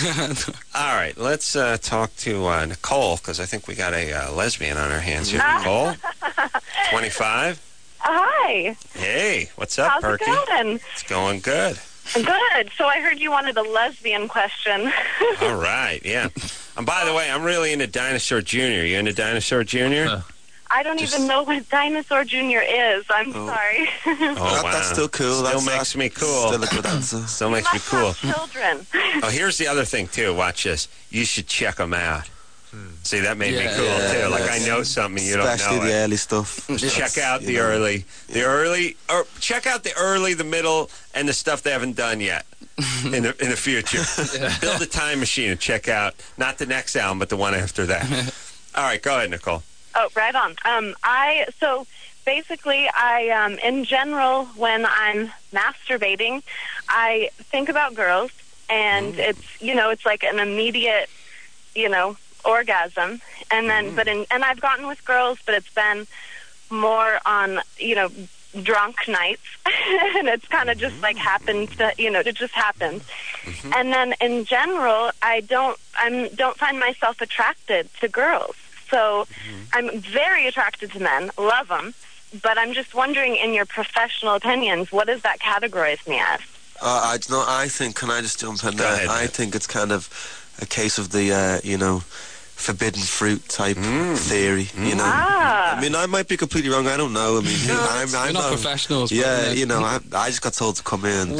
All right, let's uh, talk to uh, Nicole, because I think we got a uh, lesbian on our hands here. Nicole, twenty-five. Hi. Hey, what's up, How's Perky? it going? It's going good. Good. So I heard you wanted a lesbian question. All right, yeah. And by the way, I'm really into Dinosaur Junior You into Dinosaur Junior? Huh. I don't Just- even know what Dinosaur Junior is. I'm Oh. sorry. Oh, That- wow. That's still cool. Still that's, makes that's me cool. Still a good answer. Still makes me Must cool. have children. Oh, here's the other thing, too. Watch this. You should check them out. See, that made me Yeah, cool, yeah, too. Like, yeah. I know something you don't Especially know the it. early stuff. Check out You the know. early, the early, or check out the early, the middle, and the stuff they haven't done yet in the in the future. Build a time machine and check out not the next album, but the one after that. All right, go ahead, Nicole. Oh, right on. Um, I so basically, I um, in general, when I'm masturbating, I think about girls, and it's you know, it's like an immediate, you know, orgasm, and then but in and I've gotten with girls, but it's been more on you know drunk nights, and it's kind of just like happened to you know it just happened, and then in general, I don't I'm don't find myself attracted to girls. So I'm very attracted to men, love them, but I'm just wondering, in your professional opinions, what does that categorize me as? Uh, I no, I think. Can I just jump in Go there? ahead. I think it's kind of a case of the, uh, you know, forbidden fruit type theory, you know. Ah. I mean, I might be completely wrong. I don't know. I mean, No, I'm, it's- I'm we're not no- professionals, but, Yeah, yeah. you know, I, I just got told to come in.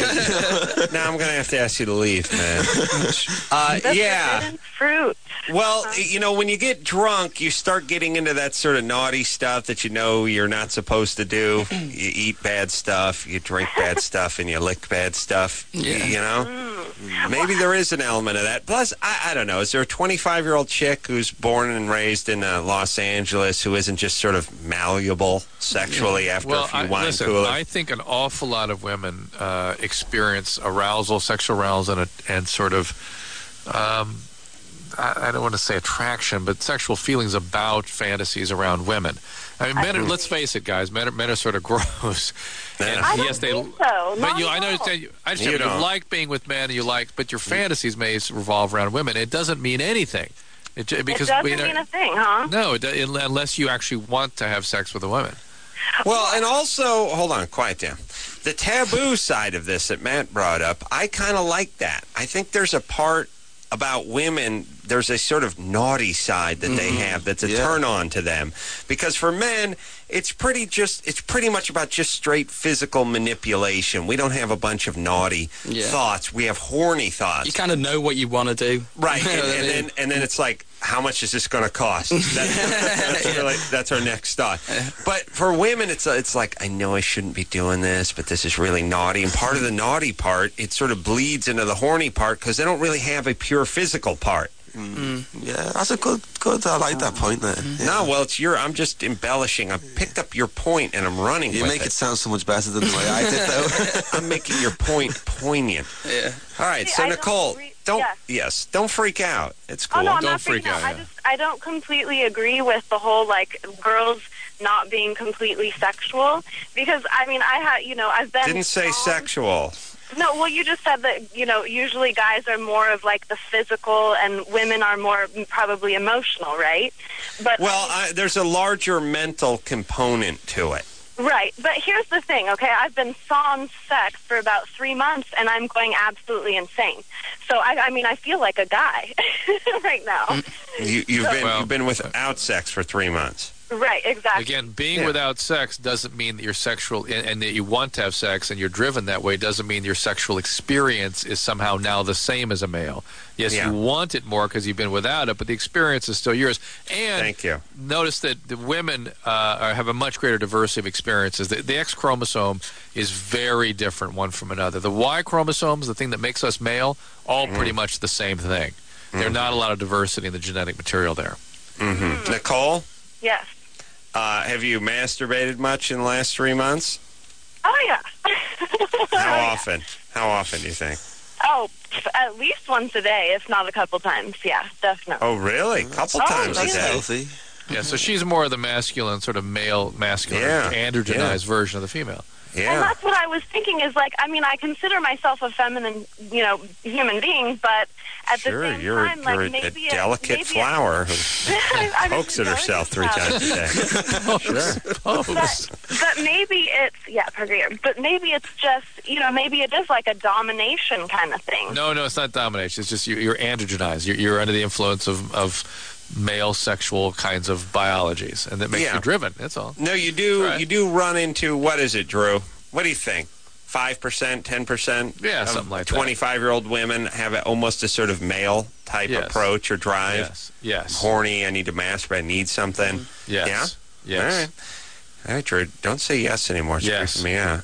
Well, now I'm going to have to ask you to leave, man. Uh, The yeah. forbidden fruit. Well, you know, when you get drunk, you start getting into that sort of naughty stuff that you know you're not supposed to do. You eat bad stuff, you drink bad stuff, and you lick bad stuff. y- Yeah. You know? Maybe there is an element of that. Plus, I, I don't know, is there a twenty-five-year-old chick who's born and raised in uh, Los Angeles who isn't just sort of malleable sexually after well, a few I, wine listen, coolers? I think an awful lot of women uh, experience arousal, sexual arousal, and, a, and sort of, um, I, I don't want to say attraction, but sexual feelings about fantasies around women. I mean, men are, let's face it, guys, men are, men are sort of gross. And I don't yes, they. think so. But Not you, at I all. understand. You, I understand. You but you don't. like being with men, and you like, but your fantasies may revolve around women. It doesn't mean anything. It, ju- because it doesn't we know- mean a thing, huh? no, it, do- unless you actually want to have sex with a woman. Well, and also, hold on, quiet down. The taboo side of this that Matt brought up, I kind of like that. I think there's a part about women, there's a sort of naughty side that they have that's a Yeah. turn on to them. Because for men, it's pretty just it's pretty much about just straight physical manipulation. We don't have a bunch of naughty Yeah. thoughts. We have horny thoughts. You kind of know what you want to do. Right, You know and, what I and mean? then and then it's like, how much is this going to cost? That, that's, really, that's our next thought. But for women, it's it's like, I know I shouldn't be doing this, but this is really naughty. And part of the naughty part, it sort of bleeds into the horny part because they don't really have a pure physical part. Mm. Yeah, that's a good, good. I like that point there. Yeah. No, well, it's your. I'm just embellishing. I picked up your point and I'm running You with make it. it sound so much better than the way I did, though. I'm making your point poignant. Yeah. All right, See, so I don't Nicole, agree- don't. yes. Yes, don't freak out. It's cool. Oh no, I'm Don't not freak freaking out. out, I yeah. just I don't completely agree with the whole like girls not being completely sexual because I mean I had you know I've been Didn't say on- sexual. No, well you just said that you know usually guys are more of like the physical and women are more probably emotional, right? But Well, I, there's a larger mental component to it. right, but here's the thing, okay? I've been sans sex for about three months and I'm going absolutely insane. So I, I mean I feel like a guy right now. You, you've So- been Well- you've been without sex for three months. Right, exactly. Again, being Yeah. without sex doesn't mean that you're sexual and, and that you want to have sex and you're driven that way. Doesn't mean your sexual experience is somehow now the same as a male. Yes, Yeah. you want it more because you've been without it, but the experience is still yours. And Thank you. notice that the women uh, are- have a much greater diversity of experiences. The, the X chromosome is very different one from another. The Y chromosomes, the thing that makes us male, all pretty much the same thing. There's not a lot of diversity in the genetic material there. Mm-hmm. Nicole, Yes. uh, have you masturbated much in the last three months? Oh yeah. How often? How often do you think? Oh, f- at least once a day, if not a couple times. Yeah, definitely. Oh, really? A couple Oh, times a that's day. Healthy. Yeah, so she's more of the masculine, sort of male, masculine, Yeah, androgenized yeah. version of the female. And Yeah. that's what I was thinking is like, I mean, I consider myself a feminine, you know, human being, but at Sure, the same you're, time, you're like a, maybe a delicate maybe flower who I, I mean, pokes at herself three delicate times a day. Sure. But, but maybe it's yeah, Pergir, but maybe it's just you know maybe it is like a domination kind of thing. No, no, it's not domination. It's just you, you're androgenized. You're, you're under the influence of, of male sexual kinds of biologies, and that makes Yeah. you driven. That's all. No, you do. Right. You do run into, what is it, Drew? What do you think? Five percent, ten percent? Yeah, something like that. Twenty-five-year-old women have a, almost a sort of male type Yes. approach or drive. Yes, yes. Horny. I need to masturbate. I need something. Yes. Yeah. Yes. All right. All right, Drew. Don't say yes anymore. It's Yes. freaking me out.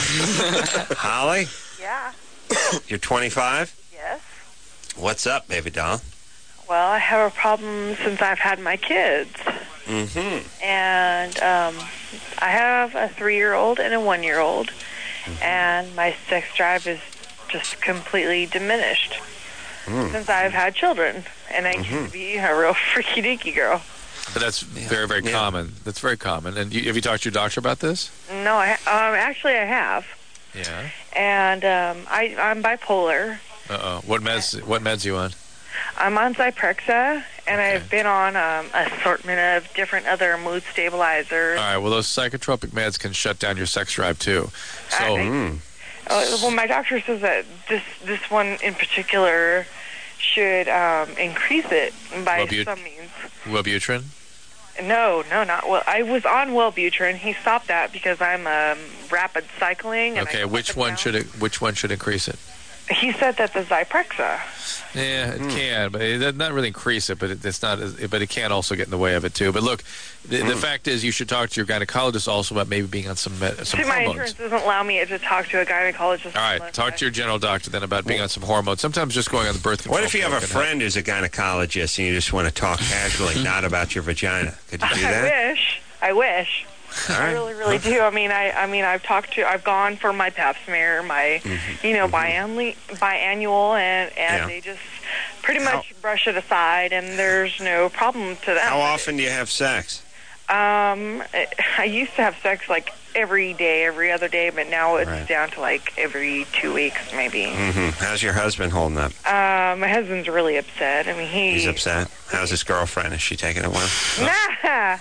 Holly, Yeah. you're twenty-five. Yes. What's up, baby doll? Well, I have a problem since I've had my kids. Mm-hmm. And um, I have a three-year-old and a one-year-old, and my sex drive is just completely diminished Mm. since I've had children. And I used to be a real freaky-deaky girl. But that's very, very common. That's very common. And you, have you talked to your doctor about this? No, I um, actually I have. Yeah. And um, I, I'm bipolar. Uh-oh. What meds, what meds are you on? I'm on Zyprexa, and I've been on um, an assortment of different other mood stabilizers. All right. Well, those psychotropic meds can shut down your sex drive, too. So... I- Oh, well, my doctor says that this this one in particular should um, increase it by Wellbut- some means. Wellbutrin? No, no, not well. I was on Wellbutrin. He stopped that because I'm um, rapid cycling. And Okay, I which one should it, which one should increase it? He said that the Zyprexa. Yeah, it can, but it does not really increase it. But it, it's not. as- But it can also get in the way of it too. But look, the, the fact is, you should talk to your gynecologist also about maybe being on some med- some See, my hormones. insurance doesn't allow me to talk to a gynecologist. All right, talk to your general doctor then about being on some hormones. Sometimes just going on the birth control. What if you have pill a can help. friend who's a gynecologist and you just want to talk casually, not about your vagina? Could you do I that? wish. I wish. All I right. really, really do. I mean, I, I mean, I've talked to, I've gone for my Pap smear, my, Mm-hmm. you know, biannually, biannual, and and Yeah. they just pretty much brush it aside, and there's no problem to them. How often do you have sex? Um, I- I used to have sex like every day, every other day, but now it's Right. down to like every two weeks, maybe. hmm How's your husband holding up? Uh, my husband's really upset. I mean, he. He's upset. How's his girlfriend? Is she taking it well? Nah.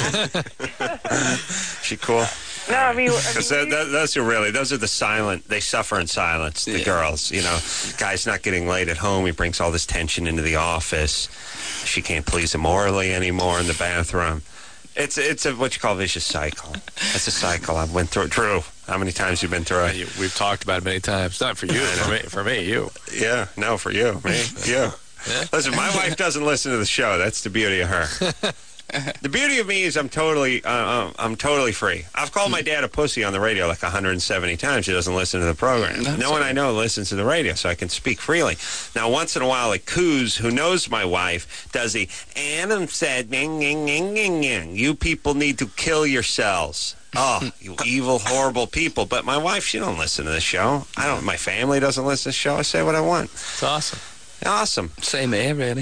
She cool? No, I mean, I Because mean, those are really, those are the silent, they suffer in silence, the girls. You know, guy's not getting laid at home. He brings all this tension into the office. She can't please him orally anymore in the bathroom. It's it's a what you call a vicious cycle. It's a cycle. I've went through it. Drew, how many times you been through it? You- We've talked about it many times. Not for you, for me, for me, you. Yeah, no, for you, me, you. Listen, my wife doesn't listen to the show. That's the beauty of her. The beauty of me is I'm totally, uh, uh, I'm totally free. I've called my dad a pussy on the radio like one hundred seventy times. He doesn't listen to the program. That's no one I know listens to the radio, so I can speak freely. Now, once in a while, like Coos, who knows my wife, does the Adam said, "Ning, ning, ning, ning, ning. You people need to kill yourselves." Oh, you evil, horrible people. But my wife, she don't listen to the show. I don't. My family doesn't listen to the show. I say what I want. It's awesome. Awesome. Same here, really.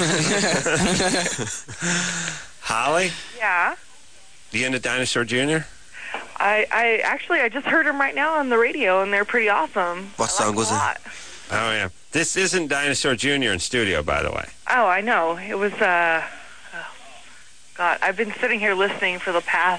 Holly, yeah. you into Dinosaur Junior? I, I actually, I just heard them right now on the radio, and they're pretty awesome. What I song like was them a it? lot. Oh, yeah. This isn't Dinosaur Junior in studio, by the way. Oh, I know. It was, uh, oh, God, I've been sitting here listening for the past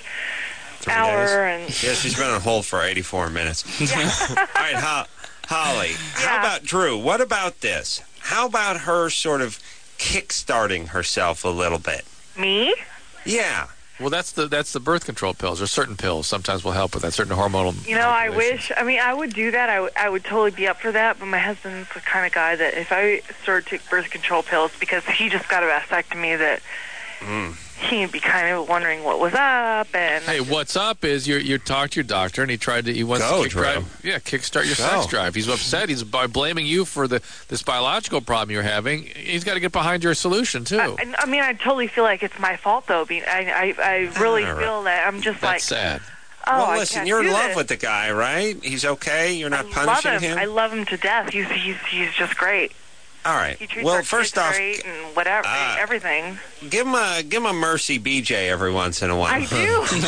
Three hour, days? and Yeah, she's been on hold for eighty-four minutes. All right, Ho- Holly, how about Drew? What about this? How about her sort of kick-starting herself a little bit? me? Yeah. Well, that's the that's the birth control pills. There's certain pills sometimes will help with that, certain hormonal. You know, I manipulations. wish, I mean, I would do that. I, w- I would totally be up for that, but my husband's the kind of guy that if I started to take birth control pills, because he just got a vasectomy, that Mm. he'd be kind of wondering what was up, and Hey, what's up is you you talk to your doctor and he tried to he wants Go, to kick Drew. drive, yeah kickstart your Go. sex drive. He's upset. He's by blaming you for the this biological problem you're having. He's got to get behind your solution too. I, I mean, I totally feel like it's my fault, though. Being, I, I, I really All right. feel that I'm just like, That's sad. oh, well, I listen, can't you're in do love this. with the guy, right? He's okay? You're not I love punishing him. him? I love him to death. He's he's he's just great. All right. He treats Well, our first kids off, great and whatever, uh, everything. give him a give him a Mercy B J every once in a while. I do,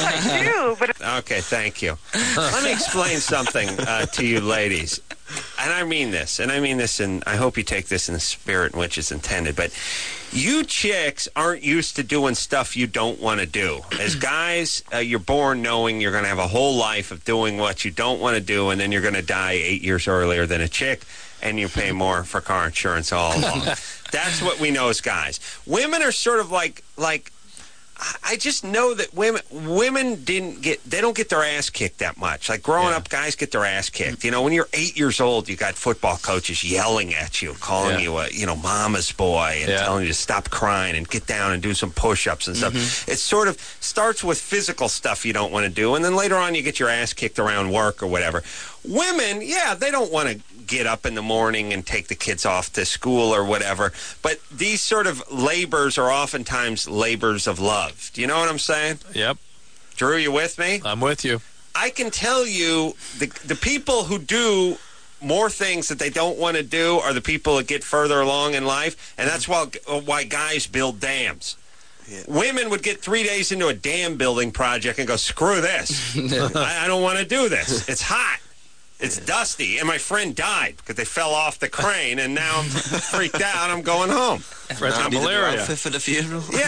I do. But Okay, thank you. Let me explain something uh, to you ladies. And I mean this, and I mean this, and I hope you take this in the spirit in which it's intended. But you chicks aren't used to doing stuff you don't want to do. As guys, uh, you're born knowing you're going to have a whole life of doing what you don't want to do, and then you're going to die eight years earlier than a chick, and you pay more for car insurance all along. That's what we know as guys. Women are sort of like like. I just know that women women didn't get they don't get their ass kicked that much. Like growing up, guys get their ass kicked. You know, when you're eight years old, you got football coaches yelling at you, calling Yeah. you a you know mama's boy, and Yeah. telling you to stop crying and get down and do some push-ups and stuff. It sort of starts with physical stuff you don't want to do, and then later on you get your ass kicked around work or whatever. Women, yeah, they don't want to get up in the morning and take the kids off to school or whatever. But these sort of labors are oftentimes labors of love. Do you know what I'm saying? Yep. Drew, you with me? I'm with you. I can tell you the the people who do more things that they don't want to do are the people that get further along in life, and that's why why guys build dams. Yeah. Women would get three days into a dam building project and go, screw this. I, I don't want to do this. It's hot. It's dusty, and my friend died because they fell off the crane, and now I'm freaked out. I'm going home. Fred's got malaria. Outfit for the funeral. Yeah,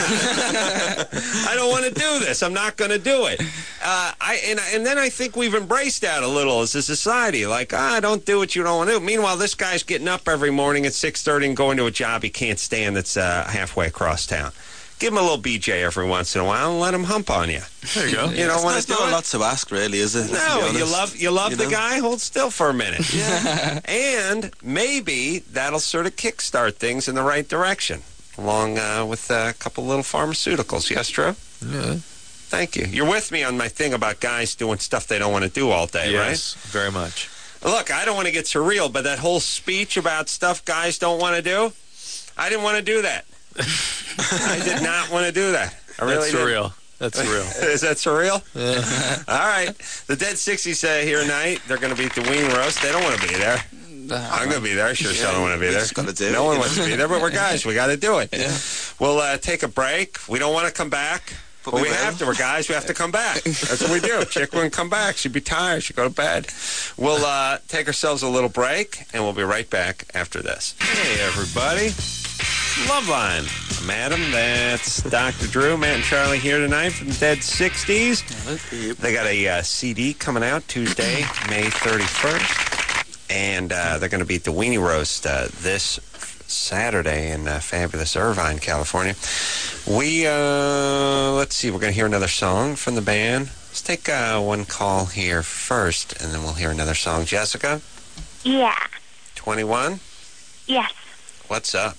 I don't want to do this. I'm not going to do it. Uh, I and and then I think we've embraced that a little as a society. Like, ah, don't do what you don't want to do. Meanwhile, this guy's getting up every morning at six thirty and going to a job he can't stand that's uh, halfway across town. Give him a little B J every once in a while and let him hump on you. There you go. You don't want to It's do not it? a lot to ask, really, is it? No, you love you love You the know? guy. Hold still for a minute. Yeah, and maybe that'll sort of kickstart things in the right direction, along uh, with a couple little pharmaceuticals. Yes, Drew? Yeah. Thank you. You're with me on my thing about guys doing stuff they don't want to do all day, Yes, very much. right? Look, I don't want to get surreal, but that whole speech about stuff guys don't want to do, I didn't want to do that. I did not want to do that. I really That's surreal. That's surreal. Is that surreal? Yeah. All right. The Dead sixties uh, here tonight. They're going to be at the Ween Roast. They don't want to be there. I'm going to be there. Sure, yeah, don't want to be there. Just gotta do no it, one you wants know? to be there, but we're guys. We got to do it. Yeah. We'll uh, take a break. We don't want to come back. But, But we we will. have to. We're guys. We have to come back. That's what we do. Chick wouldn't come back. She'd be tired. She'd go to bed. We'll uh, take ourselves a little break, and we'll be right back after this. Hey, everybody. Loveline. Madam, that's Doctor Drew, Matt, and Charlie here tonight from the Dead sixties. They got a uh, C D coming out Tuesday, May thirty-first, and uh, they're going to be at the Weenie Roast uh, this Saturday in uh, fabulous Irvine, California. We, uh, let's see, we're going to hear another song from the band. Let's take uh, one call here first, and then we'll hear another song. Jessica, Yeah. twenty-one, Yes. what's up?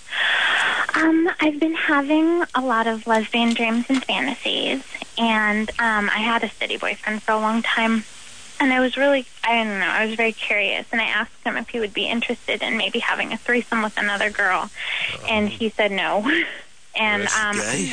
Um, I've been having a lot of lesbian dreams and fantasies, and um, I had a city boyfriend for a long time, and I was really, I don't know, I was very curious, and I asked him if he would be interested in maybe having a threesome with another girl, and he said no. And um, gay.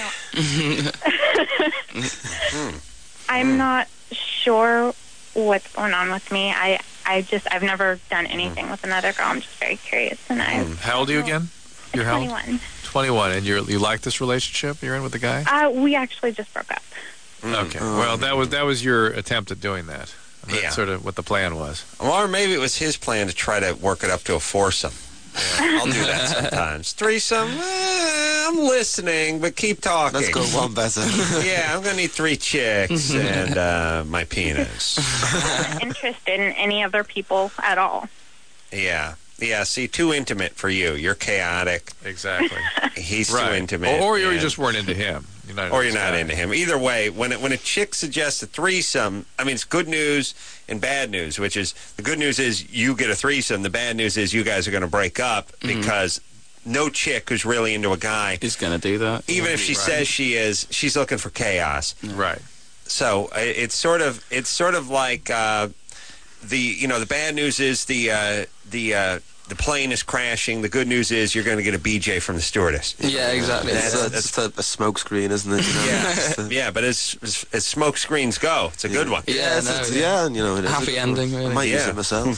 I'm, I'm not sure what's going on with me. I, I just, I've never done anything with another girl. I'm just very curious, and I. How old are you again? You're how old? twenty-one. twenty-one, and you're, you like this relationship you're in with the guy? Uh, we actually just broke up. Okay. Well, that was that was your attempt at doing that. That's Yeah. sort of what the plan was. Or maybe it was his plan to try to work it up to a foursome. Yeah, I'll do that sometimes. Threesome, eh, I'm listening, but keep talking. Let's go one better. Yeah, I'm going to need three chicks and uh, my penis. I'm not interested in any other people at all. Yeah. Yeah, see, too intimate for you. You're chaotic. Exactly. He's Right. too intimate. Or, or you and- just weren't into him. You're not or into you're not this guy. into him. Either way, when it, when a chick suggests a threesome, I mean, it's good news and bad news, which is the good news is you get a threesome. The bad news is you guys are going to break up because no chick who's really into a guy He's going to do that. even if she Right. says she is, she's looking for chaos. Right. So uh, it's sort of it's sort of like uh, the you know the bad news is the uh, the uh, the plane is crashing. The good news is you're going to get a B J from the stewardess. Yeah, exactly. It's, That's- a, it's just a, a smoke screen, isn't it? You know? Yeah, It's, uh, yeah, but as, as as smoke screens go, it's a good one. Yeah, it's, no, it's- yeah. yeah, and you know, it is. Happy ending, really. I might use Yeah. it myself.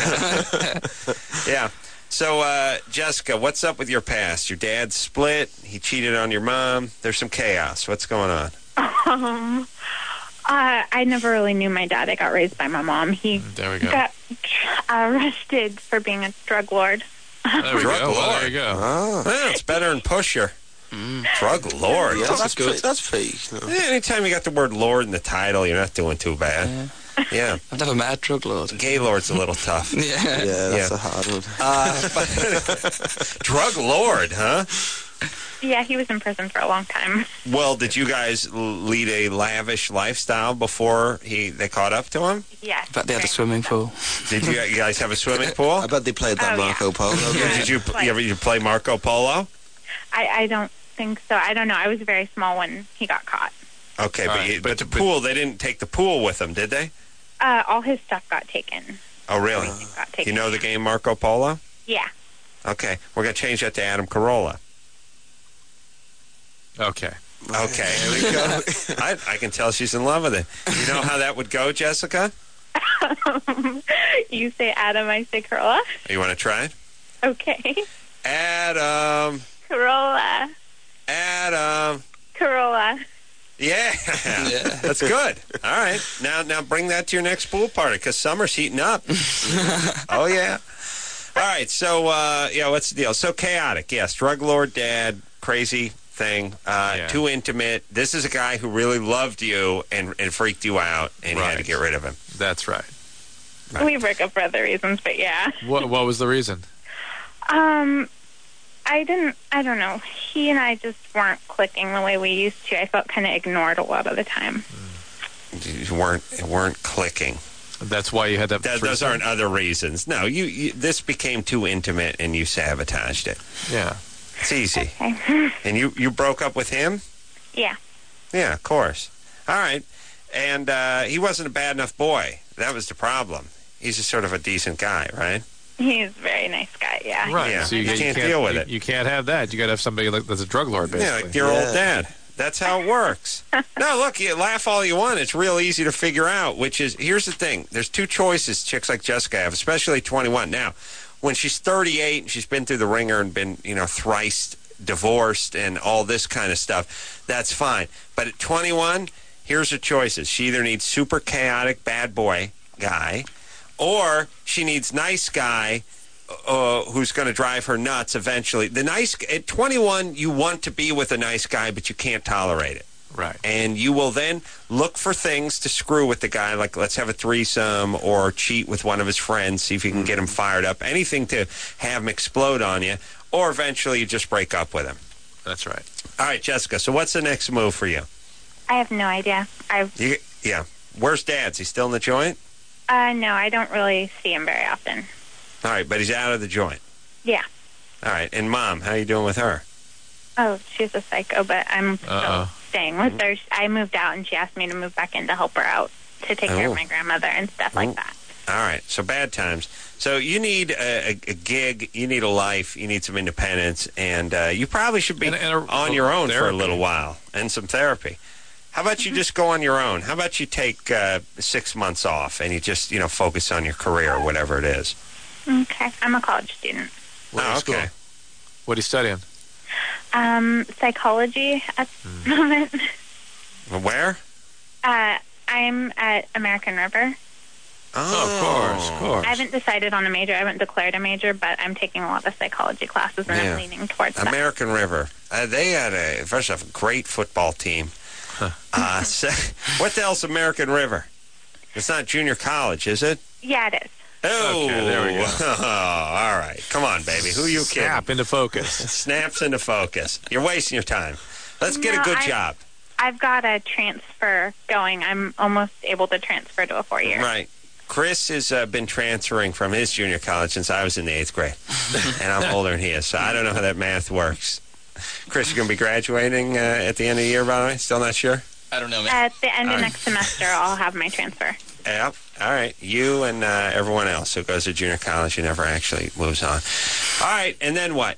Yeah. So, uh, Jessica, what's up with your past? Your dad split. He cheated on your mom. There's some chaos. What's going on? Um, uh, I never really knew my dad. I got raised by my mom. He There we go. got arrested for being a drug lord. There we Drug go. Well, lord. there you go. Ah, Well, it's better than pusher. Drug lord. yeah, That's that's good. pretty, that's pretty. You know. Yeah, anytime you got the word lord in the title, you're not doing too bad. Yeah. I've never met a drug lord. Gaylord's a little tough. Yeah. Yeah, that's Yeah. a hard one. Uh, but- drug lord, huh? Yeah, he was in prison for a long time. Well, did you guys l- lead a lavish lifestyle before he they caught up to him? Yes. In fact, they had a swimming pool. Did you, you guys have a swimming pool? I bet they played that Oh, yeah. Marco Polo. Yeah, did you, you ever you play Marco Polo? I, I don't think so. I don't know. I was very small when he got caught. Okay, All but, right, you, but- but the but- pool, they didn't take the pool with them, did they? Uh, all his stuff got taken. Oh, really? Everything got taken. You know the game Marco Polo? Yeah. Okay, we're going to change that to Adam Carolla. Okay. Okay, here we go. I, I can tell she's in love with it. You know how that would go, Jessica? You say Adam, I say Corolla. You want to try it? Okay. Adam, Corolla. Adam, Corolla. Yeah. That's good. All right. Now now bring that to your next pool party because summer's heating up. Oh, yeah. All right. So, uh, yeah, what's the deal? So chaotic. Yes. Drug lord dad. Crazy thing. Uh, Yeah. Too intimate. This is a guy who really loved you and, and freaked you out, and you had to Right. get rid of him. That's right. We broke up for other reasons, but yeah. What, what was the reason? Um, I didn't, I don't know. He and I just weren't clicking the way we used to. I felt kind of ignored a lot of the time. You weren't weren't clicking. That's why you had that. That, those aren't other reasons. No, you, you. This became too intimate, and you sabotaged it. Yeah, it's easy. Okay. And you you broke up with him? Yeah. Yeah, of course. All right. And uh, he wasn't a bad enough boy. That was the problem. He's just sort of a decent guy, right? He's a very nice guy, yeah. Right. Yeah. So you, You you can't can't deal with you, it. You can't have that. You got to have somebody like, that's a drug lord, Yeah, basically. like your old dad. That's how it works. No, look, you laugh all you want. It's real easy to figure out, which is, here's the thing. There's two choices chicks like Jessica have, especially twenty-one. Now, when she's thirty-eight and she's been through the ringer and been, you know, thrice divorced and all this kind of stuff, that's fine. But at twenty-one, here's her choices. She either needs super chaotic bad boy guy, or she needs nice guy uh, who's going to drive her nuts eventually. The nice at twenty-one, you want to be with a nice guy, but you can't tolerate it. Right. And you will then look for things to screw with the guy, like let's have a threesome or cheat with one of his friends, see if you can get him fired up, anything to have him explode on you, or eventually you just break up with him. That's right. All right, Jessica, so what's the next move for you? I have no idea. I've, You, yeah. Where's Dad? Is he still in the joint? uh, no, I don't really see him very often. All right, but he's out of the joint. Yeah. All right, and Mom, how you doing with her? Oh, she's a psycho, but I'm still Uh-oh. staying with her. I moved out, and she asked me to move back in to help her out to take care Oh. of my grandmother and stuff Oh. like that. All right, so bad times. So you need a, a, a gig, you need a life, you need some independence, and uh, you probably should be And- and a- on your own for a therapy. little while, and some therapy. How about you just go on your own? How about you take uh, six months off, and you just, you know, focus on your career or whatever it is? Okay. I'm a college student. Where Oh, you school? okay. What are you studying? Um, psychology at the moment. Where? Uh, I'm at American River. Oh, of course, of course. I haven't decided on a major. I haven't declared a major, but I'm taking a lot of psychology classes, and Yeah. I'm leaning towards that. American River. Uh, they had a first off a great football team. Uh, so, what the hell's American River? It's not junior college, is it? Yeah, it is. Oh, Okay, there we go. all right. Come on, baby. Who you kidding? Snap into focus. Snaps into focus. You're wasting your time. Let's get No, a good I- job. I've got a transfer going. I'm almost able to transfer to a four-year. Right. Chris has uh, been transferring from his junior college since I was in the eighth grade. And I'm older than he is, so I don't know how that math works. Chris, you're going to be graduating uh, at the end of the year, by the way? Still not sure? I don't know, man. At the end of Uh, next semester, I'll have my transfer. Yep. All right. You and uh, everyone else who goes to junior college who never actually moves on. All right. And then what?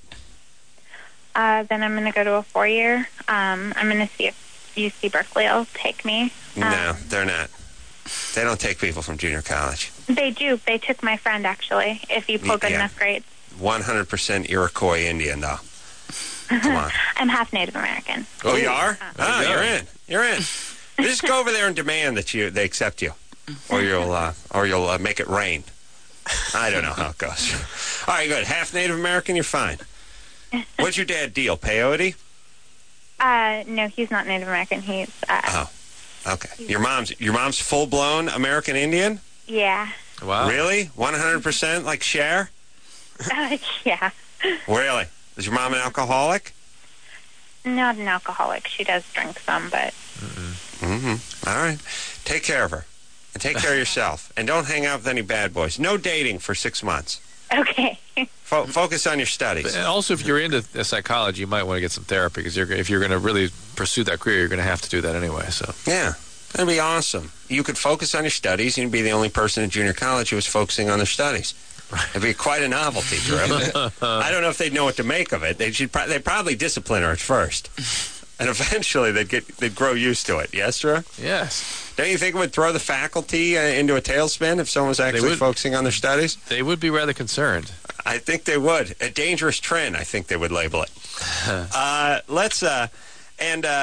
Uh, then I'm going to go to a four-year. Um, I'm going to see if U C Berkeley will take me. Um, No, they're not. They don't take people from junior college. They do. They took my friend, actually, if you pull good Yeah. enough grades. one hundred percent Iroquois Indian, though. Come on. I'm half Native American. Oh, you are? Ah, you go. you're in. You're in. Just go over there and demand that you they accept you, or you'll uh, or you'll uh, make it rain. I don't know how it goes. All right, good. Half Native American, you're fine. What's your dad deal? Peyote? Uh, no, he's not Native American. He's, uh, Oh, okay. Your mom's your mom's full blown American Indian? yeah. Wow. Really? one hundred percent like Cher? Uh, yeah. Really? Is your mom an alcoholic? Not an alcoholic. She does drink some, but Mm-hmm. All right. Take care of her. And take care of yourself. And don't hang out with any bad boys. No dating for six months. okay. Fo- focus on your studies. And also, if you're into uh, psychology, you might want to get some therapy because you're, if you're going to really pursue that career, you're going to have to do that anyway. So Yeah. That'd be awesome. You could focus on your studies. You'd be the only person in junior college who was focusing on their studies. It'd be quite a novelty, Drew. I don't know if they'd know what to make of it. They should. Pro- they'd probably discipline her at first, and eventually they'd get they'd grow used to it. Yes, Drew? yes, Don't you think it would throw the faculty uh, into a tailspin if someone was actually would. focusing on their studies? they would be rather concerned. I think they would. A dangerous trend, I think they would label it. uh, let's, uh, and uh,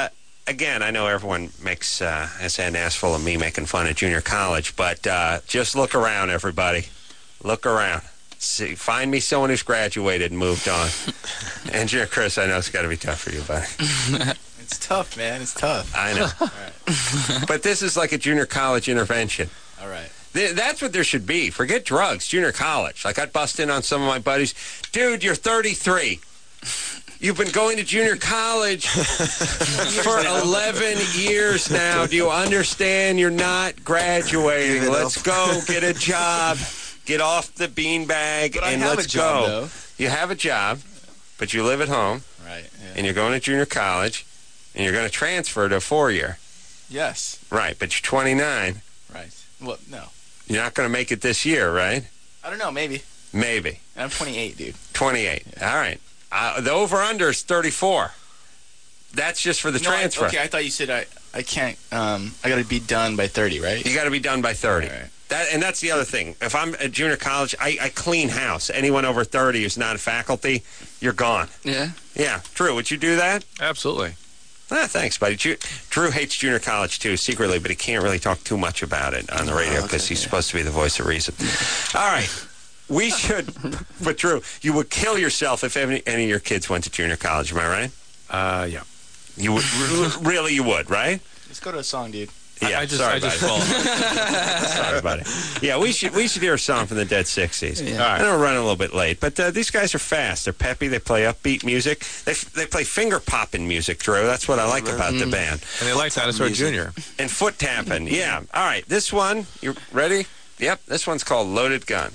again, I know everyone makes uh, has had an ass full of me making fun of junior college, but uh, just look around, everybody. Look around. See, find me someone who's graduated and moved on. Engineer Chris, I know it's got to be tough for you, buddy. It's tough, man. It's tough. I know. All right. But this is like a junior college intervention. All right. Th- That's what there should be. Forget drugs, junior college. Like, I'd bust in on some of my buddies. Dude, you're thirty-three. You've been going to junior college for eleven years now. Do you understand? You're not graduating. Let's go get a job. Get off the beanbag But I and have let's a job, go. though. You have a job, but you live at home. Right. Yeah. And you're going to junior college, and you're going to transfer to a four-year. Yes. Right, but you're twenty-nine. Right. Well, no. You're not going to make it this year, right? I don't know. Maybe. Maybe. And I'm twenty-eight, dude. twenty-eight. All right. Uh, the over-under is thirty-four. That's just for the No, I- transfer. okay, I thought you said I, I can't, um, I got to be done by thirty, right? You got to be done by thirty. All right. That, and that's the other thing. If I'm at junior college, I, I clean house. Anyone over thirty who's not a faculty, you're gone. Yeah. Yeah. Drew, would you do that? Absolutely. Ah, thanks, buddy. Drew, Drew hates junior college, too, secretly, but he can't really talk too much about it on the radio because he's supposed to be the voice of reason. All right. We should, but Drew, you would kill yourself if any, any of your kids went to junior college. Am I right? Uh, yeah. You would, really, you would, right? Let's go to a song, dude. Yeah, I just, sorry, I just buddy. fall. Sorry, buddy. Yeah, we should we should hear a song from the Dead sixties. Yeah. All right. I know we're running a little bit late, but uh, these guys are fast. They're peppy. They play upbeat music. They they play finger popping music, Drew. That's what I like about the band. And they like Dinosaur Junior And foot tapping. Yeah. All right. This one, you ready? Yep. This one's called Loaded Gun.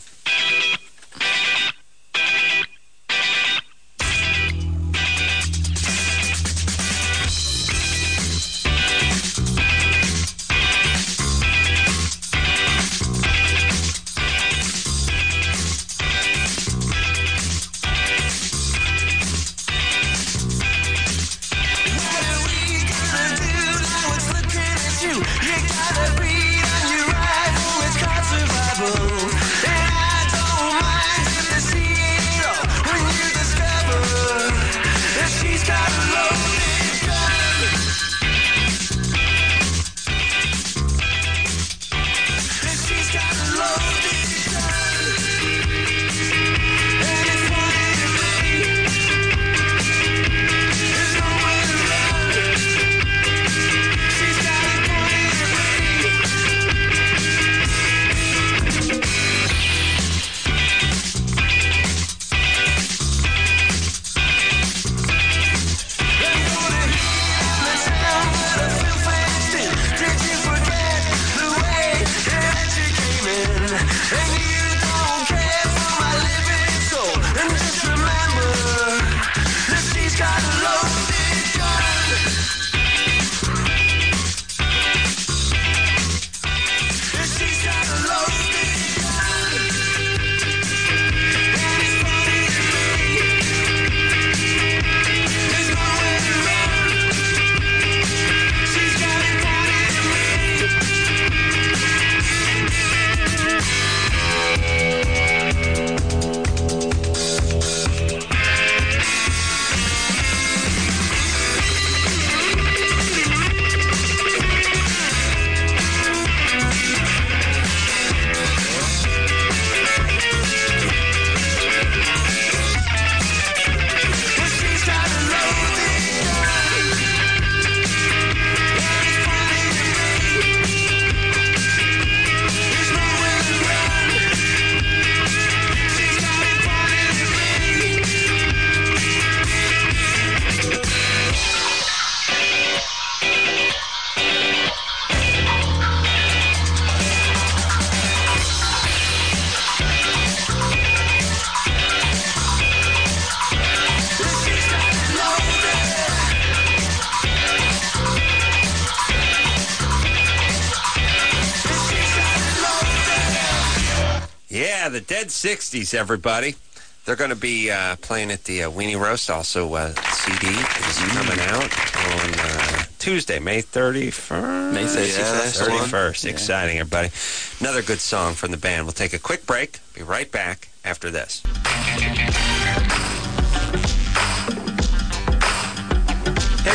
Yeah, the Dead sixties, everybody. They're going to be uh, playing at the uh, Weenie Roast. Also, uh, C D is coming out on uh, Tuesday, May thirty-first. May thirty-first. Yeah, thirty-first. Exciting, everybody. Another good song from the band. We'll take a quick break. Be right back after this. Hey,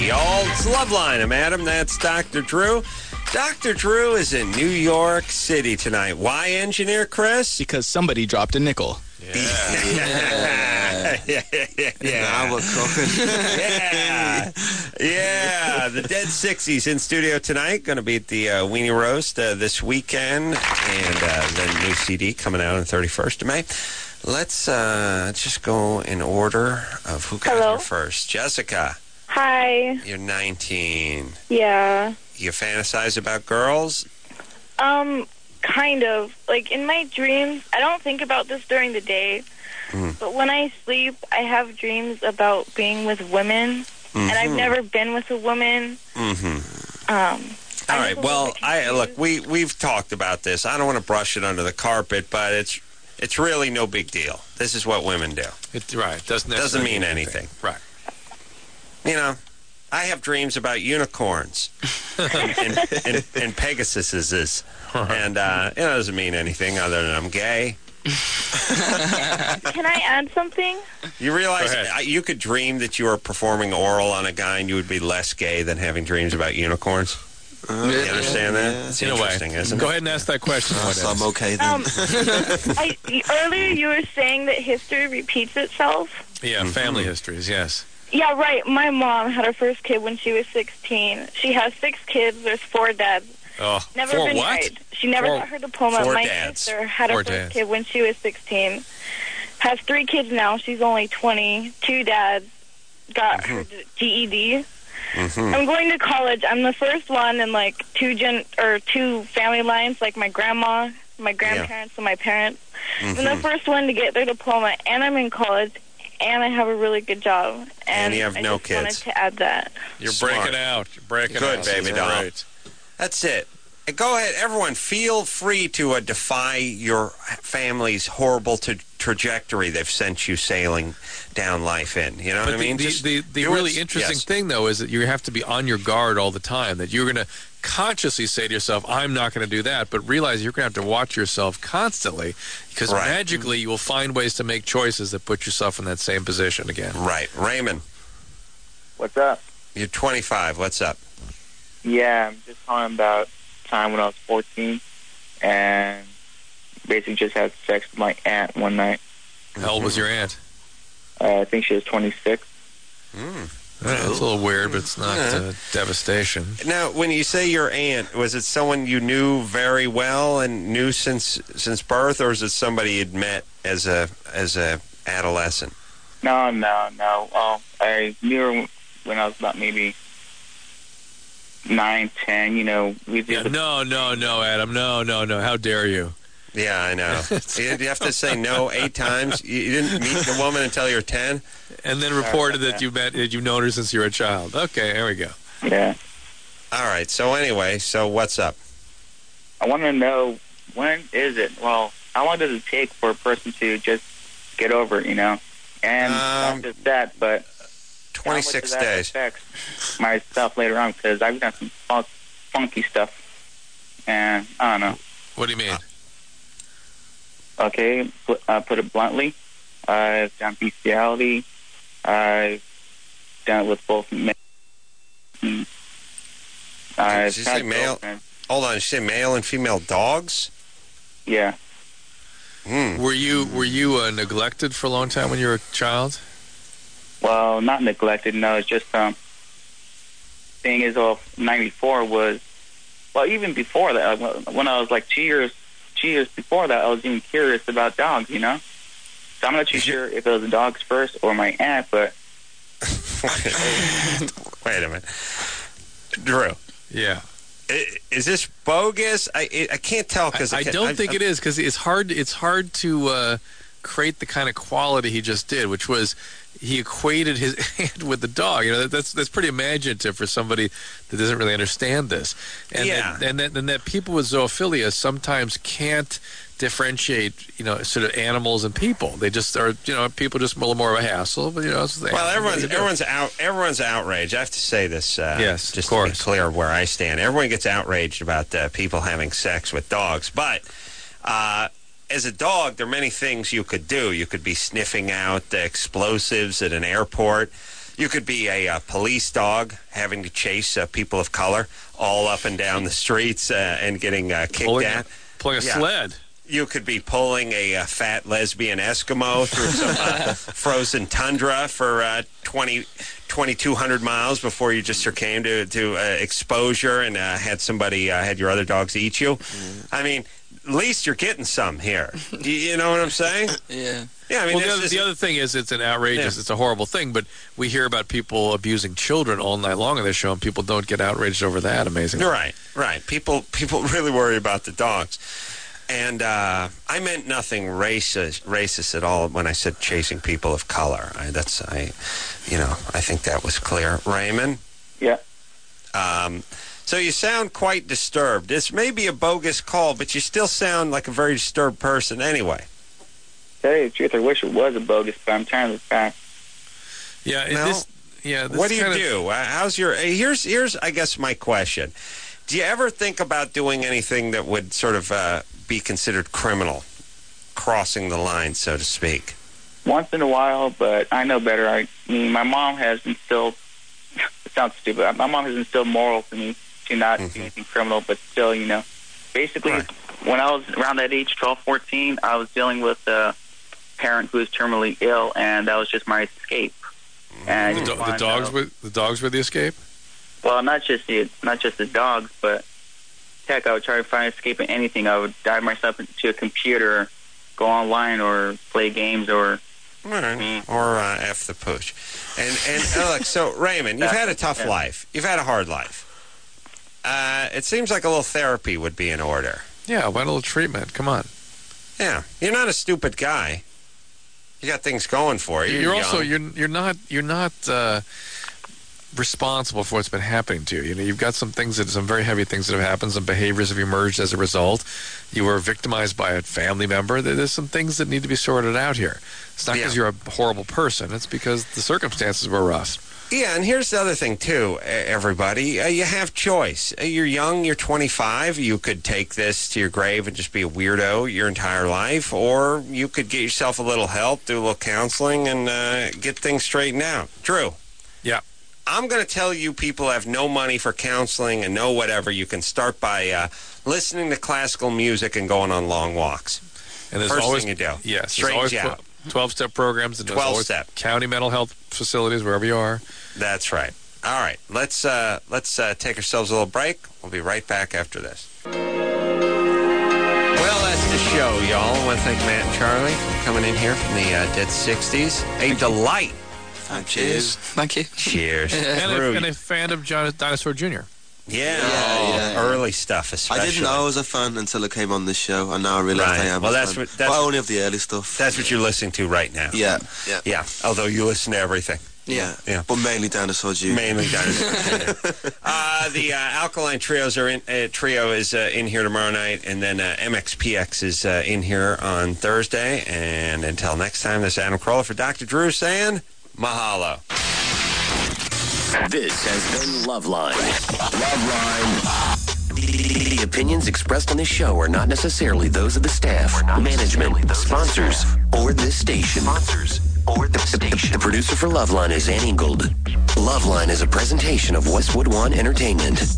y'all. It's Loveline. I'm Adam. That's Doctor Drew. Doctor Drew is in New York City tonight. Why, Engineer Chris? Because somebody dropped a nickel. Yeah. yeah, yeah, yeah, yeah. Now we're cooking. yeah. Yeah. The Dead Sixties in studio tonight. Going to be at the uh, Weenie Roast uh, this weekend. And uh, the new C D coming out on the thirty-first of May. Let's uh, just go in order of who got Hello? here first. Jessica. Hi. You're nineteen. Yeah. You fantasize about girls? Um, kind of. Like, in my dreams, I don't think about this during the day, Mm. but when I sleep, I have dreams about being with women, Mm-hmm. and I've never been with a woman. Mm-hmm. Um, All right. Well, I look. We we've talked about this. I don't want to brush it under the carpet, but it's it's really no big deal. This is what women do. It, right. Doesn't Doesn't necessarily mean anything. Right. You know, I have dreams about unicorns and, and, and, and Pegasuses, and uh, it doesn't mean anything other than I'm gay. Can I add something? You realize uh, you could dream that you were performing oral on a guy, and you would be less gay than having dreams about unicorns. Uh, you understand that? Yeah. It's In a way. interesting, isn't Go it? ahead and ask that question. Uh, so I'm okay then. Um, I, earlier you were saying that history repeats itself. Yeah, family histories, yes. Yeah, right. My mom had her first kid when she was sixteen. She has six kids. There's four dads. Oh, Never four been what? married. She never Four- got her diploma. four My dads. sister had Four her first dads. kid when she was sixteen. Has three kids now. She's only twenty. Two dads. Got her G E D. Mm-hmm. I'm going to college. I'm the first one in like two gen or two family lines, like my grandma, my grandparents, and my parents. I'm the Mhm. first one to get their diploma, and I'm in college, and I have a really good job. And, And you have I no just wanted kids. to add that. You're Smart. breaking out. You're breaking Good, out. baby That's doll. great. That's it. And go ahead, everyone. Feel free to uh, defy your family's horrible tra- trajectory they've sent you sailing down life in. You know But what I the, mean? the, Just the, the do really it- interesting yes. thing, though, is that you have to be on your guard all the time, that you're going to consciously say to yourself, I'm not going to do that, but realize you're going to have to watch yourself constantly, because Right. magically you will find ways to make choices that put yourself in that same position again. Right. Raymond, What's up? you're twenty-five. What's up? Yeah, I'm just talking about time when I was fourteen and basically just had sex with my aunt one night. How old was your aunt? Uh, I think she was twenty-six. Mm. That's a little weird, but it's not Yeah. uh, devastation. Now, when you say your aunt, was it someone you knew very well and knew since since birth, or is it somebody you'd met as a as a adolescent? No, no, no. Well, I knew her when I was about maybe nine, ten. You know, we did. Yeah, no, no, no, Adam. No, no, no. How dare you? Yeah, I know. you you have to say no eight times. You you didn't meet the woman until you were ten? And then reported that you met, that you've known her since you were a child. Okay, there we go. Yeah. All right. So anyway, so what's up? I want to know, when is it? Well, how long does it take for a person to just get over it, you know? And Um, not just that, but twenty-six how much does that days. affect myself later on, because I've done some fun- funky stuff. And I don't know. What do you mean? Okay, put, uh, put it bluntly, I've done bestiality. I've done it with both men. Mm. I've Did you say had male? girlfriends. Hold on. Did you say male and female dogs? Yeah. Mm. Were you were you uh, neglected for a long time when you were a child? Well, not neglected. No, it's just um. Thing is, well, ninety-four was, well, even before that, uh, when I was like two years, two years before that, I was even curious about dogs. You know, so I'm not too sure if it was the dogs first or my aunt, but. Wait a minute, Drew. Yeah. I- Is this bogus? I I I can't tell because I, I don't think it is, because it's hard. It's hard to uh, create the kind of quality he just did, which was he equated his aunt with the dog. You know, that, that's that's pretty imaginative for somebody that doesn't really understand this. And Yeah. that, and that and that people with zoophilia sometimes can't differentiate, you know, sort of animals and people. They just are, you know, people just a little more of a hassle. But you know, it's the Well, animal. everyone's What do you do? everyone's out everyone's outraged. I have to say this. Uh, Yes, just of to be course. clear where I stand. Everyone gets outraged about uh, people having sex with dogs, but uh, as a dog, there are many things you could do. You could be sniffing out the explosives at an airport. You could be a uh, police dog having to chase uh, people of color all up and down the streets uh, and getting uh, kicked Pulling at. A, pulling a Yeah. sled. You could be pulling a, uh fat lesbian Eskimo through some uh, frozen tundra for uh, twenty, twenty-two hundred miles before you just succumbed to, to uh, exposure and uh, had somebody, uh, had your other dogs eat you. Mm. I mean, at least you're getting some here. you, you know what I'm saying? Yeah. Yeah, I mean, well, the this other, is- the other thing is it's an outrageous, Yeah. it's a horrible thing, but we hear about people abusing children all night long on this show, and people don't get outraged over that, amazingly. Right, right. People people really worry about the dogs. And uh, I meant nothing racist, racist at all when I said chasing people of color. I, that's, I, you know, I think that was clear. Raymond? Yeah. Um, so you sound quite disturbed. This may be a bogus call, but you still sound like a very disturbed person anyway. Tell you the truth, I wish it was a bogus, but I'm tired of the fact. Yeah, it, Well, this, yeah. This what do you kind of- do? Uh, how's your? uh, Here's here's I guess my question. Do you ever think about doing anything that would sort of uh, be considered criminal, crossing the line, so to speak? Once in a while, but I know better. I mean, my mom has instilled, it sounds stupid, my mom has instilled morals in me to not Mm-hmm. do anything criminal, but still, you know. Basically, when I was around that age, twelve, fourteen, I was dealing with a parent who was terminally ill, and that was just my escape. And I The, just do- the wanted to dogs know- were the dogs were the escape. Well, not just the not just the dogs, but heck, I would try to find escape in anything. I would dive myself into a computer, go online, or play games, or All right. Or uh, F the push. And, and uh, look, so, Raymond, you've had a tough Yeah. life. You've had a hard life. Uh, it seems like a little therapy would be in order. Yeah, why a little treatment? Come on. Yeah. You're not a stupid guy. You got things going for you. You're, You're also young. you're you're not you're not uh, responsible for what's been happening to you. You know, you've got some things that some very heavy things that have happened. Some behaviors have emerged as a result. You were victimized by a family member. There- There's some things that need to be sorted out here. It's not because Yeah. you're a horrible person. It's because the circumstances were rough. Yeah, and here's the other thing, too, e- everybody. Uh, you have choice. Uh, You're young, you're twenty-five. You could take this to your grave and just be a weirdo your entire life, or you could get yourself a little help, do a little counseling, and uh, get things straightened out. Drew. Yeah. I'm going to tell you people have no money for counseling and no whatever. You can start by uh, listening to classical music and going on long walks. And there's First always thing you do. Yes, there's Straightens always you out. twelve-step programs and there's always twelve-step. county mental health facilities wherever you are. That's right. All right, let's uh, let's uh, take ourselves a little break. We'll be right back after this. Well, that's the show, y'all. I want to thank Matt and Charlie for coming in here from the uh, Dead sixties. A delight. Oh, cheers. Thank you. Cheers. And Drew, a, and a fan of John, Dinosaur Junior yeah, Yeah, oh, yeah. early stuff I especially. didn't know I was a fan until I came on this show, and now I realise Right. I am Well, a that's fan. what- that's but what- only of the early stuff. That's what you're listening to right now. Yeah, yeah, Yeah, although you listen to everything. yeah. Yeah. But mainly Dinosaur Junior Mainly Dinosaur Junior uh, the uh, Alkaline Trios are in. Uh, trio is uh, in here tomorrow night, and then uh, M X P X is uh, in here on Thursday. And until next time, this is Adam Carolla for Doctor Drew saying mahalo. This has been Loveline. Loveline. The, the opinions expressed on this show are not necessarily those of the staff, management, sponsors, or this station. Sponsors or the station. The producer for Loveline is Ann Ingold. Loveline is a presentation of Westwood One Entertainment.